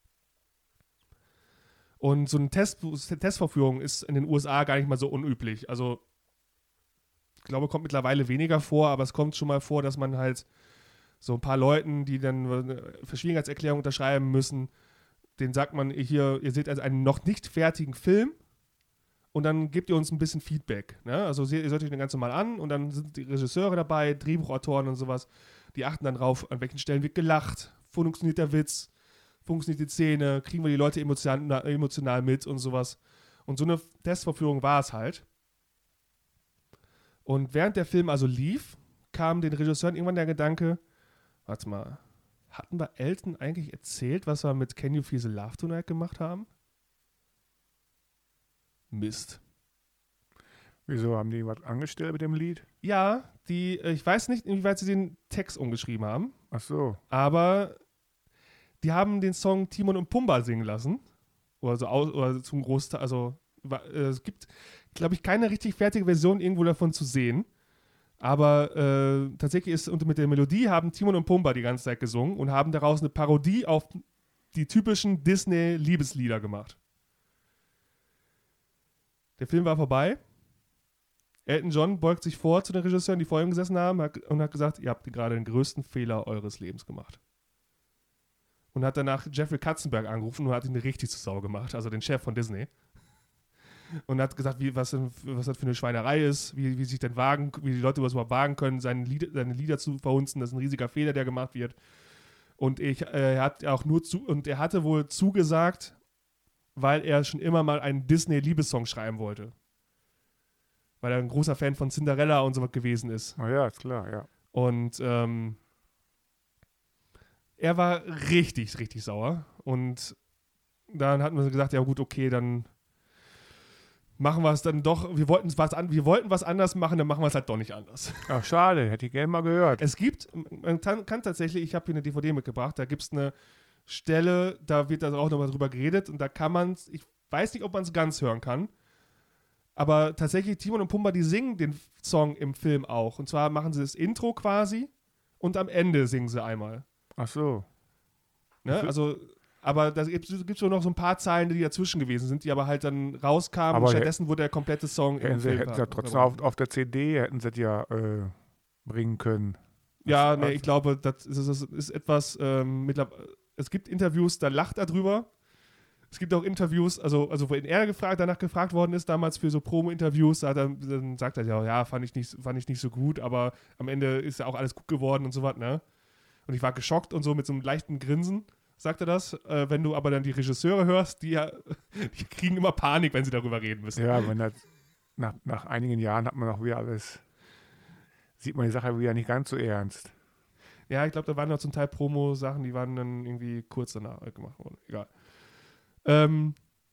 Und so eine Test, Testvorführung ist in den U S A gar nicht mal so unüblich. Also, ich glaube, kommt mittlerweile weniger vor, aber es kommt schon mal vor, dass man halt so ein paar Leuten, die dann eine Verschwiegenheitserklärung unterschreiben müssen, denen sagt man, hier, ihr seht also einen noch nicht fertigen Film und dann gebt ihr uns ein bisschen Feedback. Ne? Also ihr seht euch den ganz normal an und dann sind die Regisseure dabei, Drehbuchautoren und sowas, die achten dann drauf, an welchen Stellen wird gelacht, funktioniert der Witz, funktioniert die Szene, kriegen wir die Leute emotional, emotional mit und sowas. Und so eine Testvorführung war es halt. Und während der Film also lief, kam den Regisseuren irgendwann der Gedanke, warte mal, hatten wir Elton eigentlich erzählt, was wir mit Can You Feel the Love Tonight gemacht haben? Mist. Wieso, haben die was angestellt mit dem Lied? Ja, die, ich weiß nicht, inwieweit sie den Text umgeschrieben haben. Ach so. Aber die haben den Song Timon und Pumba singen lassen. Oder, so aus, oder zum Großteil, also war, äh, es gibt, glaube ich, keine richtig fertige Version irgendwo davon zu sehen. Aber äh, tatsächlich ist und mit der Melodie haben Timon und Pumba die ganze Zeit gesungen und haben daraus eine Parodie auf die typischen Disney-Liebeslieder gemacht. Der Film war vorbei. Elton John beugt sich vor zu den Regisseuren, die vor ihm gesessen haben und hat gesagt, ihr habt gerade den größten Fehler eures Lebens gemacht. Und hat danach Jeffrey Katzenberg angerufen und hat ihn richtig zur Sau gemacht, also den Chef von Disney. Und hat gesagt, wie, was, was das für eine Schweinerei ist, wie, wie sich denn wagen, wie die Leute was überhaupt wagen können, seine Lieder, seine Lieder zu verhunzen. Das ist ein riesiger Fehler, der gemacht wird. Und ich, äh, er hat auch nur zu, und er hatte wohl zugesagt, weil er schon immer mal einen Disney-Liebessong schreiben wollte. Weil er ein großer Fan von Cinderella und so was gewesen ist. Oh ja, ist klar, ja. Und ähm, er war richtig, richtig sauer. Und dann hatten wir gesagt, ja gut, okay, dann machen wir es dann doch, wir wollten was an, wir wollten was anders machen, dann machen wir es halt doch nicht anders. Ach, schade, hätte ich gerne mal gehört. Es gibt, man kann, kann tatsächlich, ich habe hier eine D V D mitgebracht, da gibt es eine Stelle, da wird da auch nochmal drüber geredet und da kann man es, ich weiß nicht, ob man es ganz hören kann, aber tatsächlich Timon und Pumba, die singen den Song im Film auch. Und zwar machen sie das Intro quasi und am Ende singen sie einmal. Ach so. Ne? Also, aber da gibt es schon noch so ein paar Zeilen, die dazwischen gewesen sind, die aber halt dann rauskamen Aber und stattdessen wurde der komplette Song Hätten im sie, Film hätten sie ja trotzdem auf, auf der C D, hätten sie das ja äh, bringen können. Ja, Das- nee, ich glaube, das ist, das ist etwas, ähm, mittlerweile, es gibt Interviews, da lacht er drüber. Es gibt auch Interviews, also, also wenn er gefragt, danach gefragt worden ist, damals für so Promo-Interviews, da hat er, dann sagt er ja, ja, fand ich, nicht, fand ich nicht so gut, aber am Ende ist ja auch alles gut geworden und so was, ne? Und ich war geschockt und so mit so einem leichten Grinsen, sagt er das. Äh, wenn du aber dann die Regisseure hörst, die, ja, die kriegen immer Panik, wenn sie darüber reden müssen. Ja, wenn das, nach, nach einigen Jahren hat man auch wieder alles, sieht man die Sache wieder nicht ganz so ernst. Ja, ich glaube, da waren noch zum Teil Promo-Sachen, die waren dann irgendwie kurz danach gemacht worden. Egal. Ähm,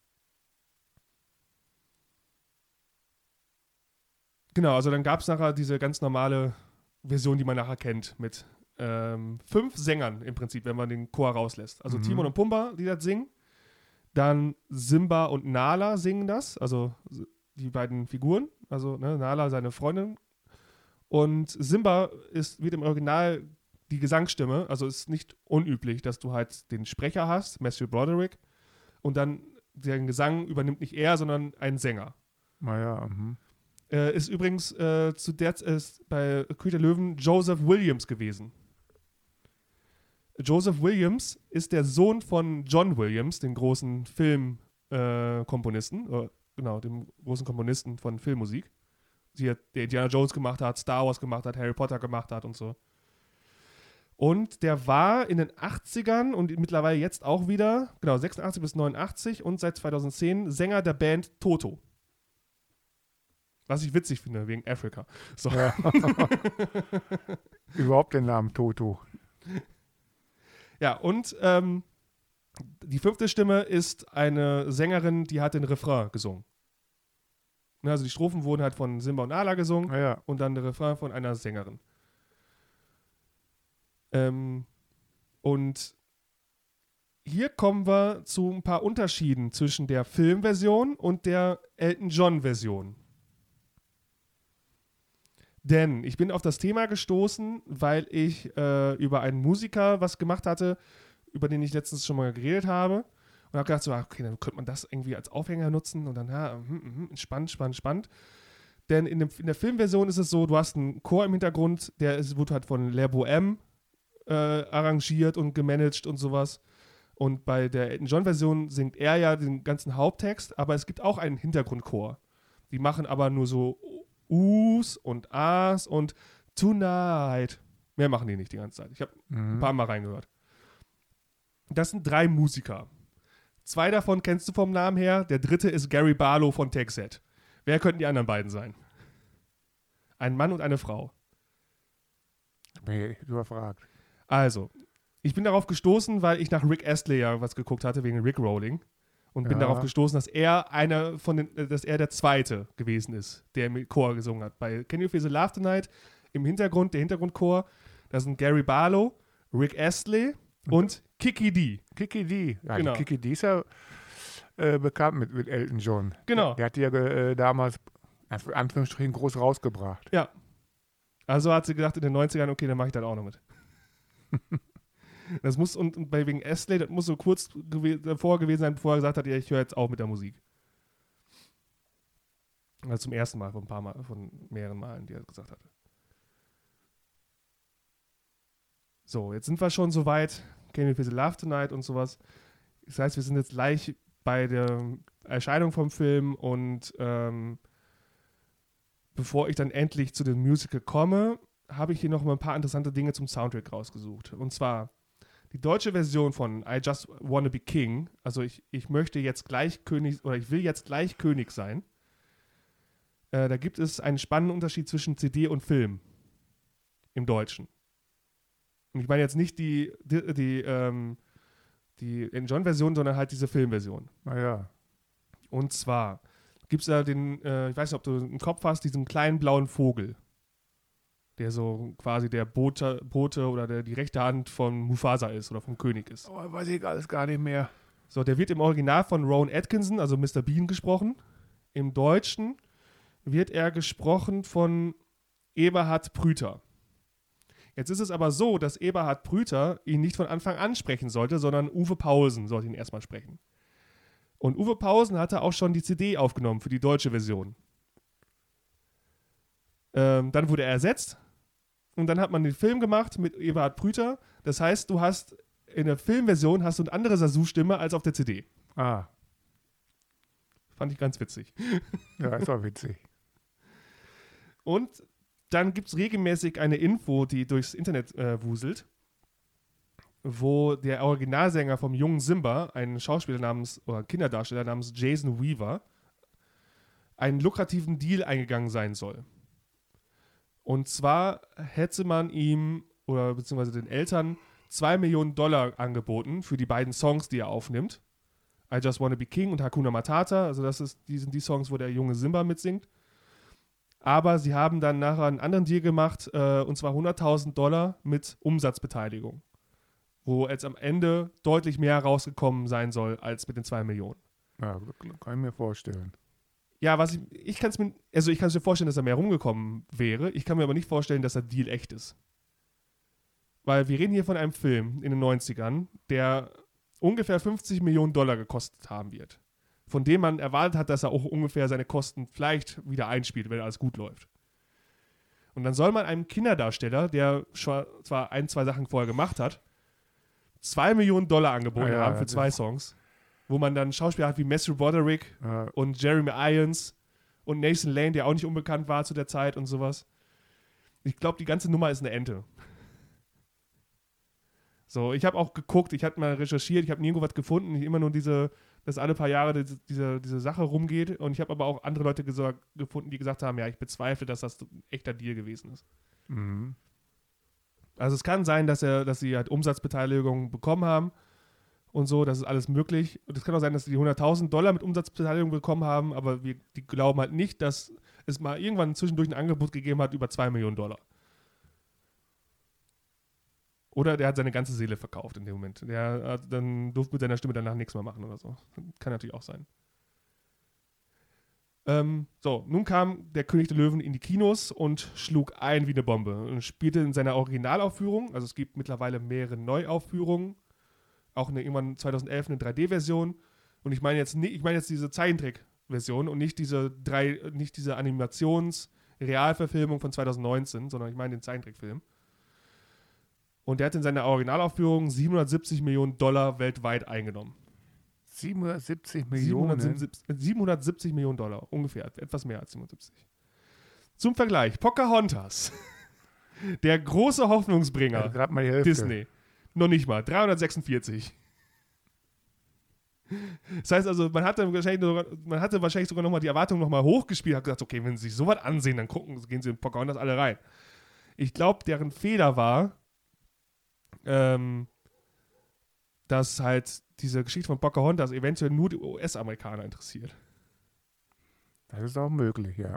genau, also dann gab es nachher diese ganz normale Version, die man nachher kennt, mit ähm, fünf Sängern im Prinzip, wenn man den Chor rauslässt. Also Mhm. Timon und Pumba, die das singen. Dann Simba und Nala singen das, also die beiden Figuren. Also ne, Nala, seine Freundin. Und Simba ist, wird im Original die Gesangsstimme, also ist nicht unüblich, dass du halt den Sprecher hast, Matthew Broderick, und dann den Gesang übernimmt nicht er, sondern ein Sänger. Naja, mhm. Äh, ist übrigens äh, zu der ist bei König der Löwen Joseph Williams gewesen. Joseph Williams ist der Sohn von John Williams, dem großen Filmkomponisten, äh, genau, dem großen Komponisten von Filmmusik, die der Indiana Jones gemacht hat, Star Wars gemacht hat, Harry Potter gemacht hat und so. Und der war in den achtzigern und mittlerweile jetzt auch wieder, genau, sechsundachtzig bis neunundachtzig und seit zweitausendzehn Sänger der Band Toto. Was ich witzig finde, wegen Afrika. So. Ja. Überhaupt den Namen Toto. Ja, und ähm, die fünfte Stimme ist eine Sängerin, die hat den Refrain gesungen. Ne, also die Strophen wurden halt von Simba und Nala gesungen Naja, und dann der Refrain von einer Sängerin. Ähm, und hier kommen wir zu ein paar Unterschieden zwischen der Filmversion und der Elton John-Version. Denn ich bin auf das Thema gestoßen, weil ich äh, über einen Musiker was gemacht hatte, über den ich letztens schon mal geredet habe. Und habe gedacht, so, okay, dann könnte man das irgendwie als Aufhänger nutzen und dann, ja, mm, mm, spannend, spannend, spannend. Denn in, dem, in der Filmversion ist es so, du hast einen Chor im Hintergrund, der ist, wurde halt von Le Bohème äh, arrangiert und gemanagt und sowas. Und bei der Elton John-Version singt er ja den ganzen Haupttext, aber es gibt auch einen Hintergrundchor. Die machen aber nur so Us und As und Tonight. Mehr machen die nicht die ganze Zeit. Ich habe ein mhm. paar Mal reingehört. Das sind drei Musiker. Zwei davon kennst du vom Namen her. Der dritte ist Gary Barlow von Take-That. Wer könnten die anderen beiden sein? Ein Mann und eine Frau. bin ich überfragt. Also, ich bin darauf gestoßen, weil ich nach Rick Astley ja was geguckt hatte, wegen Rick Rolling. Und bin Ja. darauf gestoßen, dass er einer von den, äh, dass er der Zweite gewesen ist, der im Chor gesungen hat. Bei Can You Feel the Love Tonight im Hintergrund, der Hintergrundchor, da sind Gary Barlow, Rick Astley und Kiki D. Kiki D. Ja, Genau. die Kiki D ist ja, äh, bekannt mit, mit Elton John. Genau. Der, der hat die ja äh, damals, in Anführungsstrichen, groß rausgebracht. Ja. Also hat sie gedacht in den neunzigern, okay, dann mache ich das auch noch mit. Das muss, und, und bei wegen Astley, das muss so kurz gew- davor gewesen sein, bevor er gesagt hat, ja, ich höre jetzt auf mit der Musik. Also zum ersten Mal, von ein paar Mal, von mehreren Malen, die er gesagt hatte. So, jetzt sind wir schon so weit. Can We Feel the Love Tonight und sowas. Das heißt, wir sind jetzt gleich bei der Erscheinung vom Film und ähm, bevor ich dann endlich zu dem Musical komme, habe ich hier noch mal ein paar interessante Dinge zum Soundtrack rausgesucht. Und zwar die deutsche Version von I Just Wanna Be King, also ich, ich möchte jetzt gleich König, oder ich will jetzt gleich König sein. Äh, da gibt es einen spannenden Unterschied zwischen C D und Film im Deutschen. Und ich meine jetzt nicht die, die, die, ähm, die Elton John-Version, sondern halt diese Filmversion. Naja. Und zwar gibt es da den, äh, ich weiß nicht, ob du im Kopf hast, diesen kleinen blauen Vogel, der so quasi der Bote, Bote oder der, die rechte Hand von Mufasa ist oder vom König ist. Oh, weiß ich alles gar nicht mehr. So, der wird im Original von Rowan Atkinson, also Mister Bean, gesprochen. Im Deutschen wird er gesprochen von Eberhard Prüter. Jetzt ist es aber so, dass Eberhard Prüter ihn nicht von Anfang an sprechen sollte, sondern Uwe Pausen sollte ihn erstmal sprechen. Und Uwe Pausen hatte auch schon die C D aufgenommen für die deutsche Version. Ähm, dann wurde er ersetzt und dann hat man den Film gemacht mit Eberhard Prüter. Das heißt, du hast in der Filmversion hast du eine andere Sasu-Stimme als auf der C D. Ah. Fand ich ganz witzig. Ja, ist auch witzig. Und dann gibt es regelmäßig eine Info, die durchs Internet äh, wuselt, wo der Originalsänger vom jungen Simba, ein Schauspieler namens, oder Kinderdarsteller namens Jason Weaver, einen lukrativen Deal eingegangen sein soll. Und zwar hätte man ihm, oder beziehungsweise den Eltern, zwei Millionen Dollar angeboten für die beiden Songs, die er aufnimmt. I Just Wanna Be King und Hakuna Matata, also das ist, die sind die Songs, wo der junge Simba mitsingt. Aber sie haben dann nachher einen anderen Deal gemacht, äh, und zwar hunderttausend Dollar mit Umsatzbeteiligung, wo jetzt am Ende deutlich mehr rausgekommen sein soll als mit den zwei Millionen. Ja, kann ich mir vorstellen. Ja, was ich, ich kann es mir, also ich kann es mir vorstellen, dass er mehr rumgekommen wäre. Ich kann mir aber nicht vorstellen, dass der Deal echt ist. Weil wir reden hier von einem Film in den neunzigern, der ungefähr fünfzig Millionen Dollar gekostet haben wird. Von dem man erwartet hat, dass er auch ungefähr seine Kosten vielleicht wieder einspielt, wenn alles gut läuft. Und dann soll man einem Kinderdarsteller, der schon zwar ein, zwei Sachen vorher gemacht hat, zwei Millionen Dollar angeboten ja, haben für zwei Songs, wo man dann Schauspieler hat wie Matthew Broderick Ja. und Jeremy Irons und Nathan Lane, der auch nicht unbekannt war zu der Zeit und sowas. Ich glaube, die ganze Nummer ist eine Ente. So, ich habe auch geguckt, ich habe mal recherchiert, ich habe nirgendwo was gefunden, ich immer nur diese, dass alle paar Jahre diese, diese, diese Sache rumgeht, und ich habe aber auch andere Leute gesagt, gefunden, die gesagt haben, ja, ich bezweifle, dass das ein echter Deal gewesen ist. Mhm. Also es kann sein, dass, er, dass sie halt Umsatzbeteiligung bekommen haben und so, das ist alles möglich. Und es kann auch sein, dass sie die hunderttausend Dollar mit Umsatzbeteiligung bekommen haben, aber wir die glauben halt nicht, dass es mal irgendwann zwischendurch ein Angebot gegeben hat über zwei Millionen Dollar. Oder der hat seine ganze Seele verkauft in dem Moment. Der hat dann durfte mit seiner Stimme danach nichts mehr machen oder so. Kann natürlich auch sein. Ähm, so, nun kam der König der Löwen in die Kinos und schlug ein wie eine Bombe und spielte in seiner Originalaufführung, also es gibt mittlerweile mehrere Neuaufführungen, auch eine, irgendwann zweitausendelf eine drei D-Version, und ich meine jetzt, ich meine jetzt diese Zeichentrick-Version und nicht diese drei, nicht diese Animations-Realverfilmung von zweitausendneunzehn, sondern ich meine den Zeichentrickfilm. Und der hat in seiner Originalaufführung siebenhundertsiebzig Millionen Dollar weltweit eingenommen. siebenhundertsiebzig Millionen? siebenhundertsiebzig, siebenhundertsiebzig Millionen Dollar, ungefähr, etwas mehr als siebenhundertsiebzig. Zum Vergleich, Pocahontas, der große Hoffnungsbringer, Ja, gerade mal die Hälfte. Disney, noch nicht mal, dreihundertsechsundvierzig. Das heißt also, man hatte wahrscheinlich, sogar, man hatte wahrscheinlich sogar nochmal die Erwartung nochmal hochgespielt, hat gesagt, okay, wenn sie sich sowas ansehen, dann gucken, gehen sie in Pocahontas alle rein. Ich glaube, deren Fehler war, ähm, dass halt diese Geschichte von Pocahontas eventuell nur die U S-Amerikaner interessiert. Das ist auch möglich, ja.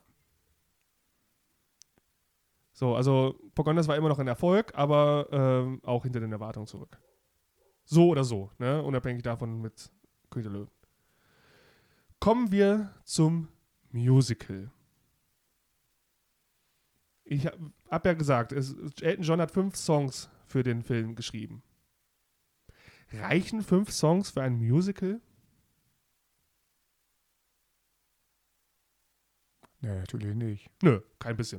So, also Pocahontas war immer noch ein Erfolg, aber ähm, auch hinter den Erwartungen zurück. So oder so, ne? Unabhängig davon mit König der Löwen. kommen wir zum Musical. Ich habe hab ja gesagt, es, Elton John hat fünf Songs für den Film geschrieben. Reichen fünf Songs für ein Musical? Nee, natürlich nicht. Nö, kein bisschen.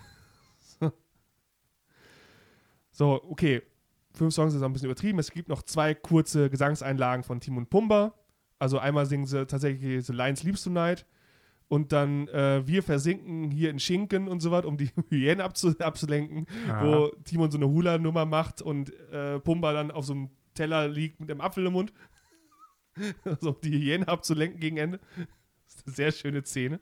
So, okay. Fünf Songs ist auch ein bisschen übertrieben. Es gibt noch zwei kurze Gesangseinlagen von Timon und Pumba. Also einmal singen sie tatsächlich The Lions Sleeps Tonight und dann äh, wir versinken hier in Schinken und so was, um die Hyänen abzu- abzulenken, Aha. wo Timon so eine Hula-Nummer macht und äh, Pumba dann auf so einem Teller liegt mit dem Apfel im Mund. Also um die Hyänen abzulenken gegen Ende. Das ist eine sehr schöne Szene.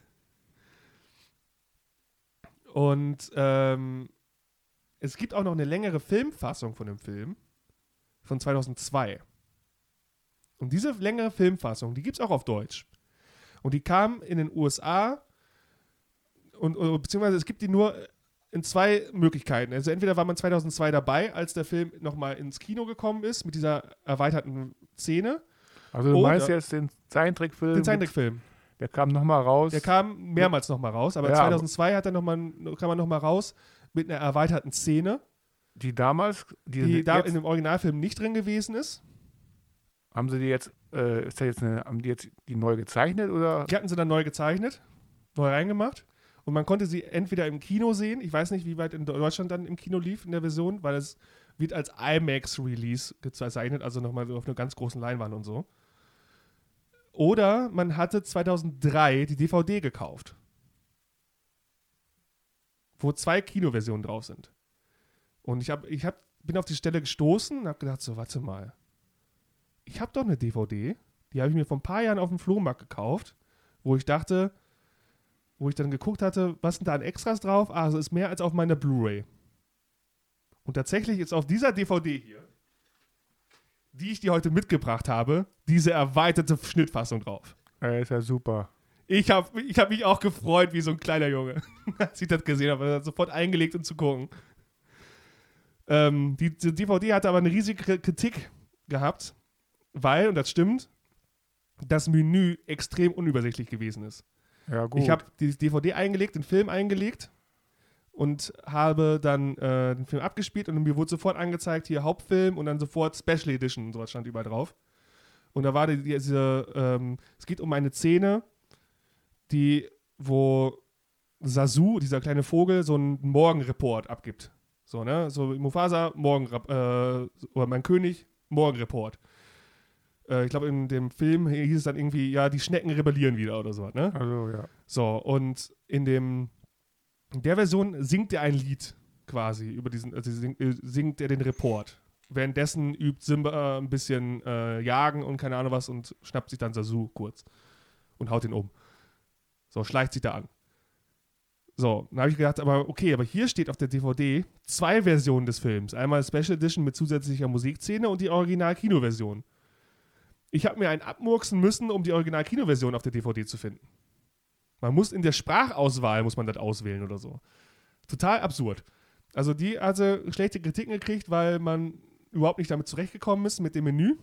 Und ähm, es gibt auch noch eine längere Filmfassung von dem Film von zweitausendzwei. Und diese längere Filmfassung, die gibt es auch auf Deutsch. Und die kam in den U S A und, oder, beziehungsweise es gibt die nur in zwei Möglichkeiten. Also entweder war man zweitausendzwei dabei, als der Film nochmal ins Kino gekommen ist mit dieser erweiterten Szene. Also du Oder- meinst jetzt den Zeichentrickfilm? Den Zeichentrickfilm. Der kam nochmal raus. Der kam mehrmals nochmal raus, aber Ja, zweitausendzwei hat er noch mal, kam er nochmal raus mit einer erweiterten Szene, die damals, die, die da jetzt, in dem Originalfilm nicht drin gewesen ist. haben sie die jetzt, äh, ist das jetzt eine, haben die jetzt die neu gezeichnet oder? Die hatten sie dann neu gezeichnet, neu reingemacht. Und man konnte sie entweder im Kino sehen, ich weiß nicht, wie weit in Deutschland dann im Kino lief in der Version, weil es wird als IMAX-Release gezeichnet, also nochmal auf einer ganz großen Leinwand und so. Oder man hatte zweitausenddrei die D V D gekauft, wo zwei Kinoversionen drauf sind. Und ich, hab, ich hab, bin auf die Stelle gestoßen und habe gedacht, so, warte mal, ich habe doch eine D V D, die habe ich mir vor ein paar Jahren auf dem Flohmarkt gekauft, wo ich dachte, wo ich dann geguckt hatte, was sind da an Extras drauf? Ah, also ist mehr als auf meiner Blu-ray. Und tatsächlich ist auf dieser D V D hier, die ich dir heute mitgebracht habe, diese erweiterte Schnittfassung drauf. Äh, ist ja super. Ich habe ich hab mich auch gefreut wie so ein kleiner Junge, als ich das gesehen habe. Also sofort eingelegt, um zu gucken. Ähm, die, die D V D hatte aber eine riesige Kritik gehabt, weil, und das stimmt, das Menü extrem unübersichtlich gewesen ist. Ja, gut. Ich habe die D V D eingelegt, den Film eingelegt und habe dann äh, den Film abgespielt und mir wurde sofort angezeigt, hier Hauptfilm und dann sofort Special Edition und sowas stand überall drauf. Und da war die, diese, ähm, es geht um eine Szene, die, wo Sasu, dieser kleine Vogel, so einen Morgenreport abgibt. So, ne? So Mufasa, Morgen, äh, oder mein König, Morgenreport. Äh, ich glaube, in dem Film hieß es dann irgendwie, ja, die Schnecken rebellieren wieder oder so, ne? Also, ja. So, und in dem in der Version singt er ein Lied quasi über diesen, also singt, äh, singt er den Report. Währenddessen übt Simba ein bisschen äh, Jagen und keine Ahnung was und schnappt sich dann Sasu kurz und haut ihn um. So, schleicht sich da an. So, dann habe ich gedacht, aber okay, aber hier steht auf der D V D zwei Versionen des Films. Einmal Special Edition mit zusätzlicher Musikszene und die Original-Kino-Version. Ich habe mir einen abmurksen müssen, um die Original-Kino-Version auf der D V D zu finden. Man muss in der Sprachauswahl, muss man das auswählen oder so. Total absurd. Also die hatte schlechte Kritiken gekriegt, weil man überhaupt nicht damit zurechtgekommen ist mit dem Menü.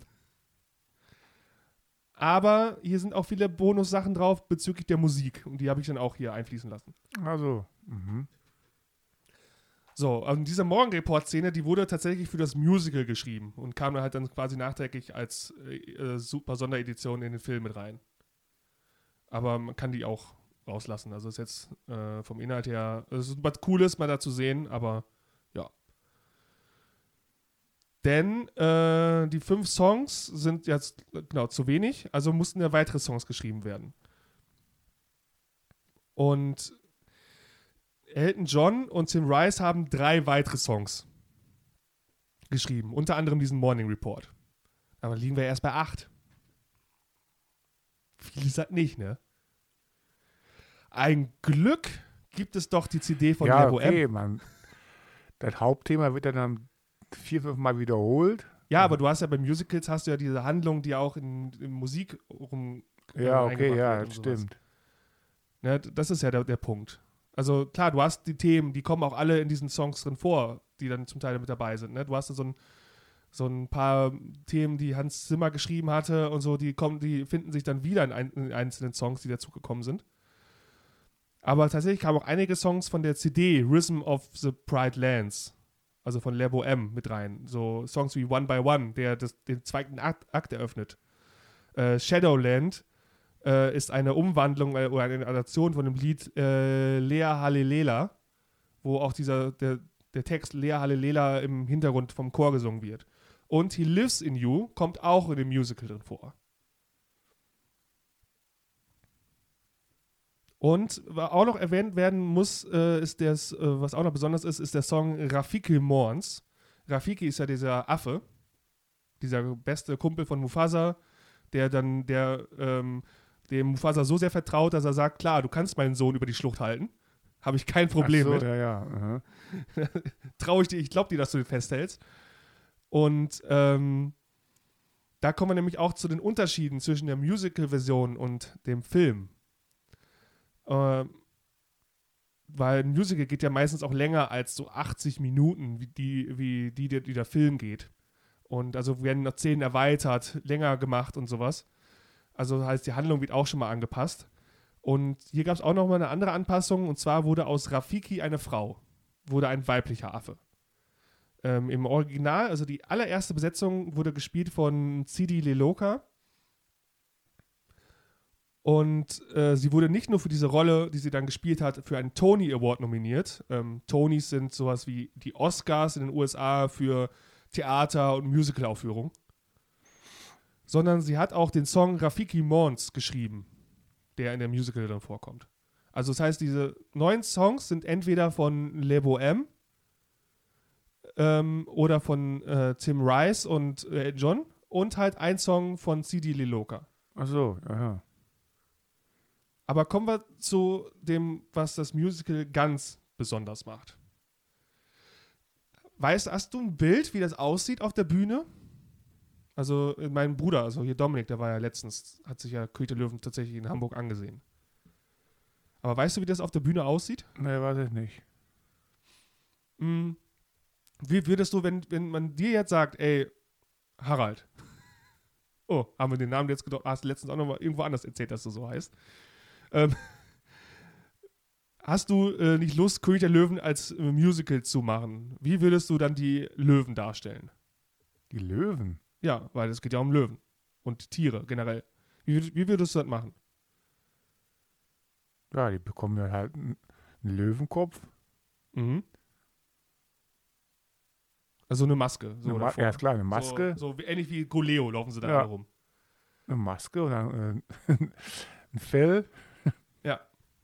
Aber hier sind auch viele Bonussachen drauf bezüglich der Musik. Und die habe ich dann auch hier einfließen lassen. Also, mhm. So, und diese Morgenreport-Szene, die wurde tatsächlich für das Musical geschrieben und kam dann halt dann quasi nachträglich als äh, super Sonderedition in den Film mit rein. Aber man kann die auch rauslassen. Also ist jetzt äh, vom Inhalt her, es ist was Cooles mal da zu sehen, aber ja. Denn äh, die fünf Songs sind jetzt genau zu wenig, also mussten ja weitere Songs geschrieben werden. Und Elton John und Tim Rice haben drei weitere Songs geschrieben, unter anderem diesen Morning Report. Aber liegen wir erst bei acht. Viel ist das nicht, ne? Ein Glück gibt es doch die C D von Ja, Lebo okay, M. man. Das Hauptthema wird dann vier, fünf Mal wiederholt. Ja, aber du hast ja bei Musicals hast du ja diese Handlung, die auch in, in Musik rum äh, Ja, okay, eingebracht ja, wird das und sowas. stimmt. Ja, das ist ja der, der Punkt. Also klar, du hast die Themen, die kommen auch alle in diesen Songs drin vor, die dann zum Teil mit dabei sind. Ne? Du hast da so ein, So ein paar Themen, die Hans Zimmer geschrieben hatte und so, die kommen, die finden sich dann wieder in, ein, in einzelnen Songs, die dazugekommen sind. Aber tatsächlich kamen auch einige Songs von der C D Rhythm of the Pride Lands, also von Le Bohème mit rein. So Songs wie One by One, der das, den zweiten Akt, Akt eröffnet. Äh, Shadowland äh, ist eine Umwandlung äh, oder eine Adaption von dem Lied äh, Lea Halelela, wo auch dieser, der, der Text Lea Halelela im Hintergrund vom Chor gesungen wird. Und He Lives in You kommt auch in dem Musical drin vor. Und was auch noch erwähnt werden muss, äh, ist das, äh, was auch noch besonders ist, ist der Song Rafiki Morns. Rafiki ist ja dieser Affe, dieser beste Kumpel von Mufasa, der dann der, ähm, dem Mufasa so sehr vertraut, dass er sagt, klar, du kannst meinen Sohn über die Schlucht halten. Habe ich kein Problem Ach so, mit. ja, ja. aha. Traue ich dir, ich glaube dir, dass du den festhältst. Und ähm, da kommen wir nämlich auch zu den Unterschieden zwischen der Musical-Version und dem Film. Äh, weil ein Musical geht ja meistens auch länger als so achtzig Minuten, wie die, wie die, die, die der Film geht. Und also werden noch Szenen erweitert, länger gemacht und sowas. Also heißt, die Handlung wird auch schon mal angepasst. Und hier gab es auch noch mal eine andere Anpassung. Und zwar wurde aus Rafiki eine Frau. Wurde ein weiblicher Affe. Ähm, Im Original, also die allererste Besetzung wurde gespielt von Sidi Leloka. Und äh, sie wurde nicht nur für diese Rolle, die sie dann gespielt hat, für einen Tony Award nominiert. Ähm, Tonys sind sowas wie die Oscars in den U S A für Theater- und Musicalaufführung. Sondern sie hat auch den Song Rafiki Morns geschrieben, der in der Musical dann vorkommt. Also das heißt, diese neun Songs sind entweder von Le Bohème ähm, oder von äh, Tim Rice und äh, John und halt ein Song von Sidi Leloka. Ach so, aha. Aber kommen wir zu dem, was das Musical ganz besonders macht. Weißt, hast du ein Bild, wie das aussieht auf der Bühne? Also mein Bruder, also hier Dominik, der war ja letztens, hat sich ja König der Löwen tatsächlich in Hamburg angesehen. Aber weißt du, wie das auf der Bühne aussieht? Nee, weiß ich nicht. Hm. Wie würdest du, wenn, wenn man dir jetzt sagt, ey, Harald, oh, haben wir den Namen jetzt gedacht, hast du letztens auch noch mal irgendwo anders erzählt, dass du so heißt. Ähm, hast du äh, nicht Lust, König der Löwen als äh, Musical zu machen? Wie würdest du dann die Löwen darstellen? Die Löwen? Ja, weil es geht ja um Löwen und Tiere generell. Wie, wie würdest du das machen? Ja, die bekommen ja halt einen einen Löwenkopf. Mhm. Also eine Maske. So Eine Ma davor. ja, ist klar, eine Maske. So, so wie, ähnlich wie Goleo laufen sie da Ja. alle rum. Eine Maske und dann äh, ein Fell. Ja.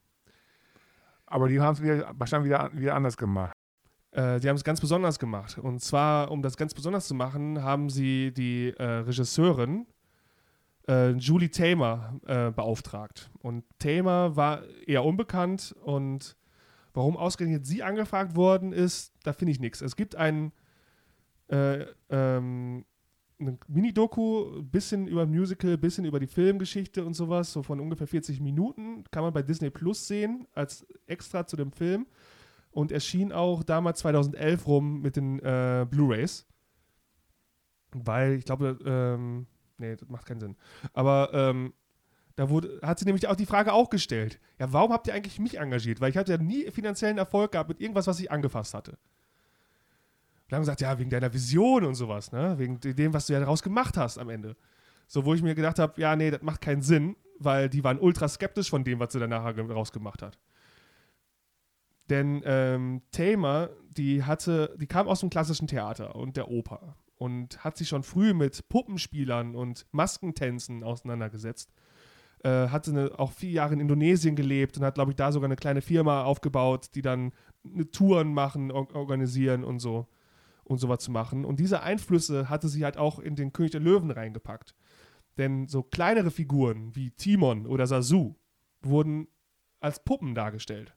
Aber die haben es wieder, wahrscheinlich wieder, wieder anders gemacht. Äh, die haben es ganz besonders gemacht. Und zwar, um das ganz besonders zu machen, haben sie die äh, Regisseurin äh, Julie Taymor äh, beauftragt. Und Taymor war eher unbekannt und warum ausgerechnet sie angefragt worden ist, da finde ich nichts. Es gibt ein äh, ähm, eine Mini-Doku, bisschen über Musical, bisschen über die Filmgeschichte und sowas, so von ungefähr vierzig Minuten, kann man bei Disney Plus sehen, als extra zu dem Film. Und erschien auch damals zweitausendelf rum mit den äh, Blu-Rays. Weil, ich glaube, ähm, nee, das macht keinen Sinn. Aber ähm, da wurde, hat sie nämlich auch die Frage auch gestellt, ja, warum habt ihr eigentlich mich engagiert? Weil ich hatte ja nie finanziellen Erfolg gehabt mit irgendwas, was ich angefasst hatte. Und haben gesagt, ja, wegen deiner Vision und sowas, ne? Wegen dem, was du ja daraus gemacht hast am Ende. So, wo ich mir gedacht habe, ja, nee, das macht keinen Sinn, weil die waren ultra skeptisch von dem, was sie dann nachher daraus gemacht hat. Denn ähm, Taymor, die hatte, die kam aus dem klassischen Theater und der Oper und hat sich schon früh mit Puppenspielern und Maskentänzen auseinandergesetzt. Äh, hatte eine, auch vier Jahre in Indonesien gelebt und hat, glaube ich, da sogar eine kleine Firma aufgebaut, die dann eine Touren machen, or- organisieren und so und sowas zu machen. Und diese Einflüsse hatte sie halt auch in den König der Löwen reingepackt. Denn so kleinere Figuren wie Timon oder Sasu wurden als Puppen dargestellt.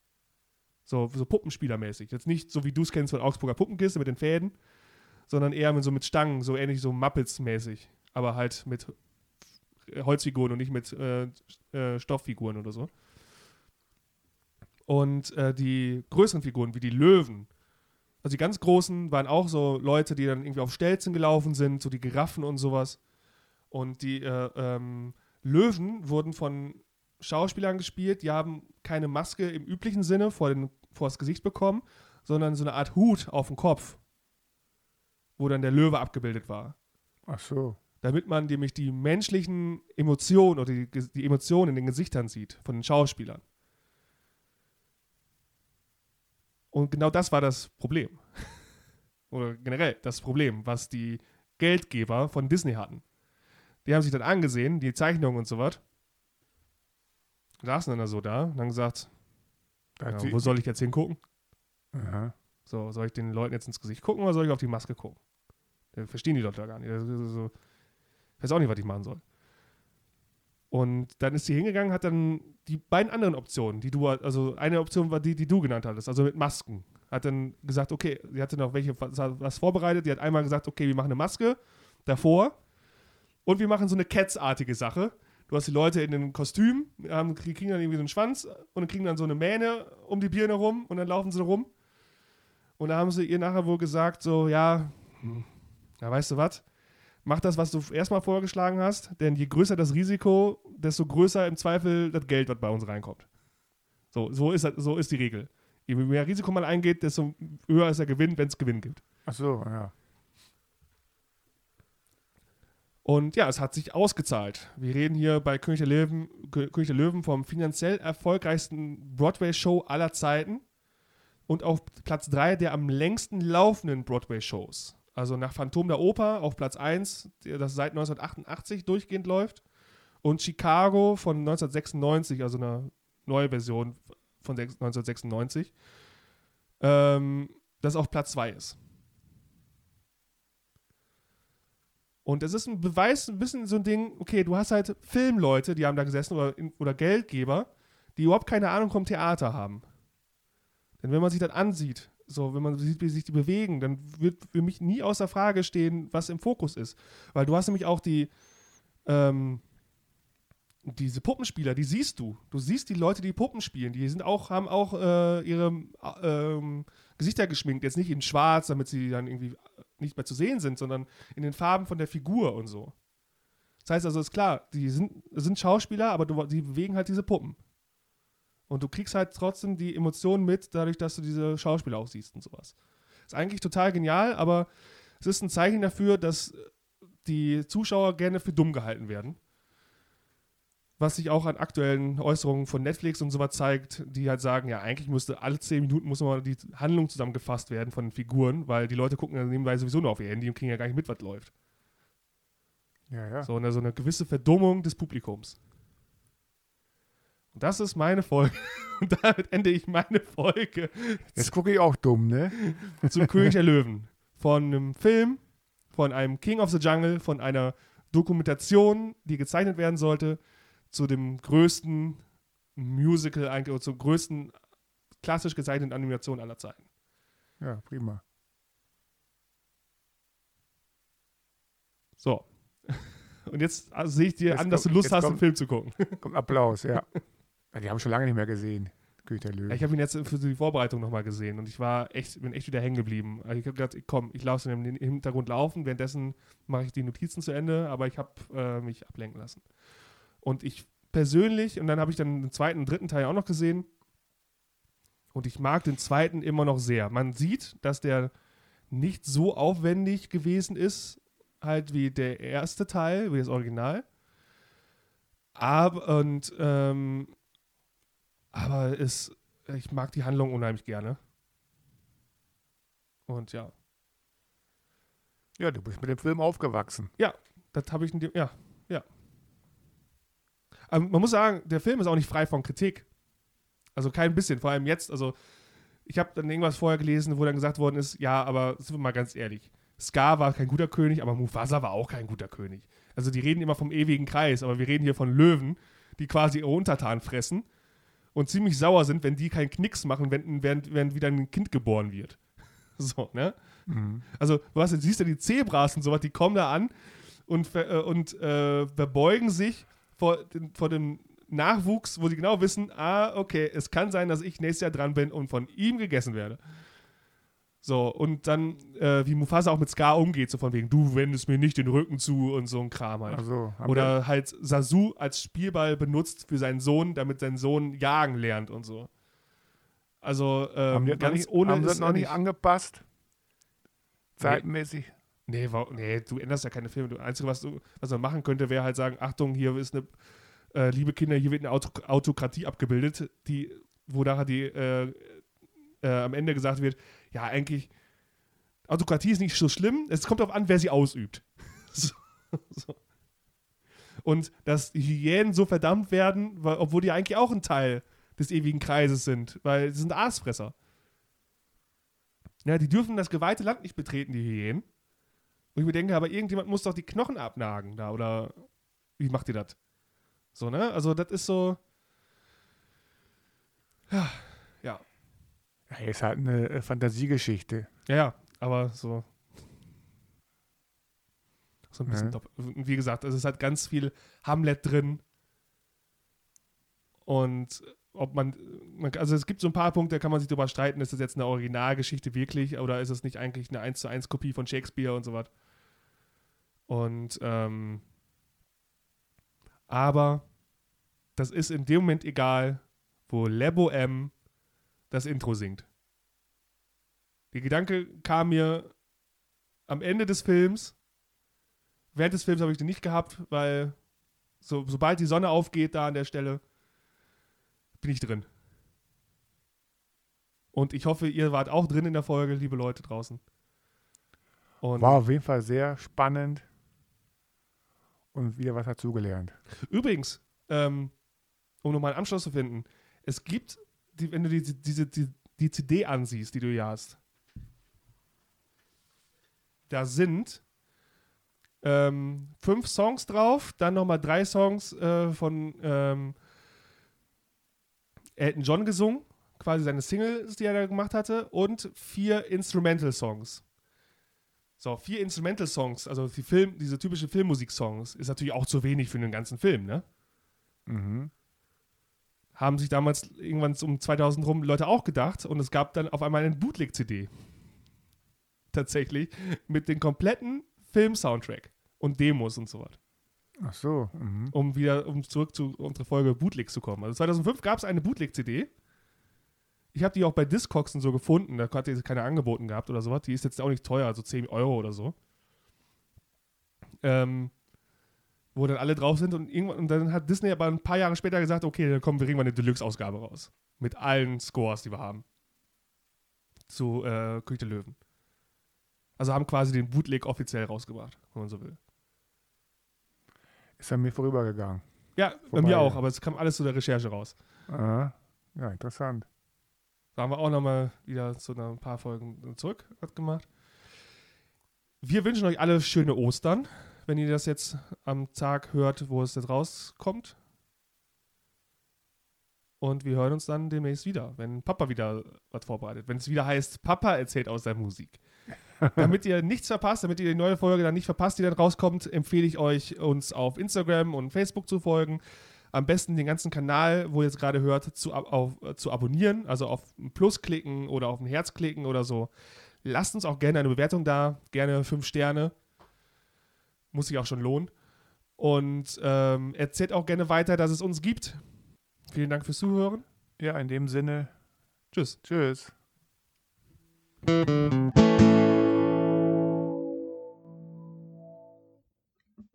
So, so Puppenspielermäßig. Jetzt nicht so, wie du es kennst von Augsburger Puppenkiste mit den Fäden, sondern eher mit, so mit Stangen, so ähnlich so Muppets-mäßig. Aber halt mit Holzfiguren und nicht mit äh, äh, Stofffiguren oder so. Und äh, die größeren Figuren, wie die Löwen, Also die ganz Großen waren auch so Leute, die dann irgendwie auf Stelzen gelaufen sind, so die Giraffen und sowas. Und die äh, ähm, Löwen wurden von Schauspielern gespielt, die haben keine Maske im üblichen Sinne vor, den, vor das Gesicht bekommen, sondern so eine Art Hut auf dem Kopf, wo dann der Löwe abgebildet war. Ach so. Damit man nämlich die menschlichen Emotionen oder die, die Emotionen in den Gesichtern sieht von den Schauspielern. Und genau das war das Problem. Oder generell das Problem, was die Geldgeber von Disney hatten. Die haben sich dann angesehen, die Zeichnungen und so was. Saßen dann da so da und haben gesagt, ja, wo soll ich jetzt hingucken? Aha. So, soll ich den Leuten jetzt ins Gesicht gucken oder soll ich auf die Maske gucken? Das verstehen die Leute gar nicht. So, ich weiß auch nicht, was ich machen soll. Und dann ist sie hingegangen, hat dann die beiden anderen Optionen, die du, also eine Option war die, die du genannt hattest, also mit Masken. Hat dann gesagt, okay, sie hatte noch welche was vorbereitet. Die hat einmal gesagt, okay, wir machen eine Maske davor und wir machen so eine Cats-artige Sache. Du hast die Leute in den Kostümen, haben, die kriegen dann irgendwie so einen Schwanz und dann kriegen dann so eine Mähne um die Birne rum und dann laufen sie rum. Und da haben sie ihr nachher wohl gesagt, so, ja, ja, weißt du was? Mach das, was du erstmal vorgeschlagen hast, denn je größer das Risiko, desto größer im Zweifel das Geld, was bei uns reinkommt. So, so ist, so ist die Regel. Je mehr Risiko man eingeht, desto höher ist der Gewinn, wenn es Gewinn gibt. Ach so, ja. Und ja, es hat sich ausgezahlt. Wir reden hier bei König der Löwen, König der Löwen vom finanziell erfolgreichsten Broadway-Show aller Zeiten und auf Platz drei der am längsten laufenden Broadway-Shows. Also nach Phantom der Oper auf Platz eins, das seit neunzehnhundertachtundachtzig durchgehend läuft. Und Chicago von neunzehnhundertsechsundneunzig, also eine neue Version von neunzehnhundertsechsundneunzig, ähm, das auf Platz zwei ist. Und es ist ein Beweis, ein bisschen so ein Ding, okay, du hast halt Filmleute, die haben da gesessen oder, oder Geldgeber, die überhaupt keine Ahnung vom Theater haben. Denn wenn man sich das ansieht, so, wenn man sieht, wie sich die bewegen, dann wird für mich nie außer Frage stehen, was im Fokus ist. Weil du hast nämlich auch die, ähm, diese Puppenspieler, die siehst du. Du siehst die Leute, die Puppen spielen. Die sind auch, haben auch äh, ihre ähm, Gesichter geschminkt. Jetzt nicht in schwarz, damit sie dann irgendwie nicht mehr zu sehen sind, sondern in den Farben von der Figur und so. Das heißt also, ist klar, die sind, sind Schauspieler, aber du, die bewegen halt diese Puppen. Und du kriegst halt trotzdem die Emotionen mit, dadurch, dass du diese Schauspieler auch siehst und sowas. Ist eigentlich total genial, aber es ist ein Zeichen dafür, dass die Zuschauer gerne für dumm gehalten werden. Was sich auch an aktuellen Äußerungen von Netflix und sowas zeigt, die halt sagen, ja, eigentlich müsste alle zehn Minuten muss mal die Handlung zusammengefasst werden von den Figuren, weil die Leute gucken ja nebenbei sowieso nur auf ihr Handy und kriegen ja gar nicht mit, was läuft. Ja, ja. So eine, so eine gewisse Verdummung des Publikums. Und das ist meine Folge. Und damit ende ich meine Folge. Jetzt gucke ich auch dumm, ne? Zu König der Löwen. Von einem Film, von einem King of the Jungle, von einer Dokumentation, die gezeichnet werden sollte, zu dem größten Musical, eigentlich, oder zur größten klassisch gezeichneten Animation aller Zeiten. Ja, prima. So. Und jetzt also sehe ich dir Jetzt an, dass kommt- du Lust jetzt hast, kommt- einen Film zu gucken. Kommt Applaus, ja. Ja, die haben schon lange nicht mehr gesehen, König der Löwen. Ich habe ihn jetzt für die Vorbereitung nochmal gesehen und ich war echt, bin echt wieder hängen geblieben. Also ich habe gedacht, komm, ich lasse ihn im Hintergrund laufen, währenddessen mache ich die Notizen zu Ende, aber ich habe äh, mich ablenken lassen. Und ich persönlich, und dann habe ich dann den zweiten und dritten Teil auch noch gesehen und ich mag den zweiten immer noch sehr. Man sieht, dass der nicht so aufwendig gewesen ist, halt wie der erste Teil, wie das Original. Aber, und, ähm, aber es, ich mag die Handlung unheimlich gerne. Und ja, Ja, du bist mit dem Film aufgewachsen. das habe ich in dem, ja, ja. Aber man muss sagen, der Film ist auch nicht frei von Kritik. Also kein bisschen, vor allem jetzt, also ich habe dann irgendwas vorher gelesen, wo dann gesagt worden ist, ja, aber sind wir mal ganz ehrlich, Scar war kein guter König, aber Mufasa war auch kein guter König. Also die reden immer vom ewigen Kreis, aber wir reden hier von Löwen, die quasi ihre Untertanen fressen und ziemlich sauer sind, wenn die keinen Knicks machen, wenn, während, während wieder ein Kind geboren wird. So, ne? Mhm. Also, du hast, siehst ja die Zebras und sowas, die kommen da an und, ver, äh, und äh, verbeugen sich vor, den, vor dem Nachwuchs, wo sie genau wissen, ah, okay, es kann sein, dass ich nächstes Jahr dran bin und von ihm gegessen werde. So, und dann, äh, wie Mufasa auch mit Scar umgeht, so von wegen, du wendest mir nicht den Rücken zu und so ein Kram halt. Also, Oder halt Sasu als Spielball benutzt für seinen Sohn, damit sein Sohn jagen lernt und so. Also, ähm, haben die ganz nicht, ohne haben sie ist das noch er nicht nicht. angepasst? Zeitmäßig? Nee, wa- nee, du änderst ja keine Filme. Das Einzige, was, du, was man machen könnte, wäre halt sagen, Achtung, hier ist eine, äh, liebe Kinder, hier wird eine Auto- Autokratie abgebildet, die, wo nachher die, äh, äh, am Ende gesagt wird, ja, eigentlich, Autokratie ist nicht so schlimm, es kommt darauf an, wer sie ausübt. so, so. Und dass die Hyänen so verdammt werden, weil, obwohl die eigentlich auch ein Teil des ewigen Kreises sind, weil sie sind Aasfresser. Ja, die dürfen das geweihte Land nicht betreten, die Hyänen. Und ich mir denke, aber irgendjemand muss doch die Knochen abnagen da, oder wie macht ihr das? So, ne? Also das ist so, ja, ja. Ja, ist halt eine äh, Fantasiegeschichte. Ja, ja, aber so. So ein bisschen Ja. doppelt. Und wie gesagt, es ist halt ganz viel Hamlet drin. Und ob man, man, also es gibt so ein paar Punkte, da kann man sich drüber streiten, ist das jetzt eine Originalgeschichte wirklich oder ist es nicht eigentlich eine eins zu eins Kopie von Shakespeare und so was. Und, ähm, aber das ist in dem Moment egal, wo Lebo M das Intro singt. Der Gedanke kam mir am Ende des Films. Während des Films habe ich den nicht gehabt, weil so, sobald die Sonne aufgeht da an der Stelle, bin ich drin. Und ich hoffe, ihr wart auch drin in der Folge, liebe Leute draußen. Und War auf jeden Fall sehr spannend und wieder was dazugelernt. übrigens, ähm, um nochmal einen Anschluss zu finden, es gibt, die, wenn du die, diese, die, die C D ansiehst, die du hier hast, da sind ähm, fünf Songs drauf, dann nochmal drei Songs äh, von ähm, Elton John gesungen, quasi seine Singles, die er da gemacht hatte, und vier Instrumental-Songs. So, vier Instrumental-Songs, also die Film, diese typische Filmmusik-Songs, ist natürlich auch zu wenig für einen ganzen Film, ne? Mhm. Haben sich damals irgendwann um zweitausend rum Leute auch gedacht und es gab dann auf einmal eine Bootleg-C D. Tatsächlich, mit dem kompletten Film-Soundtrack und Demos und so was. Ach so. Mhm. Um wieder, um zurück zu unserer Folge Bootleg zu kommen. Also zweitausendfünf gab es eine Bootleg-C D. Ich habe die auch bei Discogs und so gefunden. Da hat die keine angeboten gehabt oder sowas. Die ist jetzt auch nicht teuer, also zehn Euro oder so. Ähm, wo dann alle drauf sind und irgendwann, und dann hat Disney aber ein paar Jahre später gesagt, okay, dann kommen wir irgendwann eine Deluxe-Ausgabe raus. Mit allen Scores, die wir haben. Zu äh, König der Löwen. Also haben quasi den Bootleg offiziell rausgebracht, wenn man so will. Ist an mir vorübergegangen. Ja, bei Vorbei, mir auch, ja. aber es kam alles zu der Recherche raus. Aha. Ja, interessant. Da haben wir auch nochmal wieder zu ein paar Folgen zurück was gemacht. Wir wünschen euch alle schöne Ostern, wenn ihr das jetzt am Tag hört, wo es jetzt rauskommt. Und wir hören uns dann demnächst wieder, wenn Papa wieder was vorbereitet. Wenn es wieder heißt, Papa erzählt aus der Musik. Damit ihr nichts verpasst, damit ihr die neue Folge dann nicht verpasst, die dann rauskommt, empfehle ich euch, uns auf Instagram und Facebook zu folgen. Am besten den ganzen Kanal, wo ihr jetzt gerade hört, zu, auf, zu abonnieren, also auf ein Plus klicken oder auf ein Herz klicken oder so. Lasst uns auch gerne eine Bewertung da, gerne fünf Sterne. Muss sich auch schon lohnen. Und ähm, erzählt auch gerne weiter, dass es uns gibt. Vielen Dank fürs Zuhören. Ja, in dem Sinne, Tschüss. tschüss. Thank you.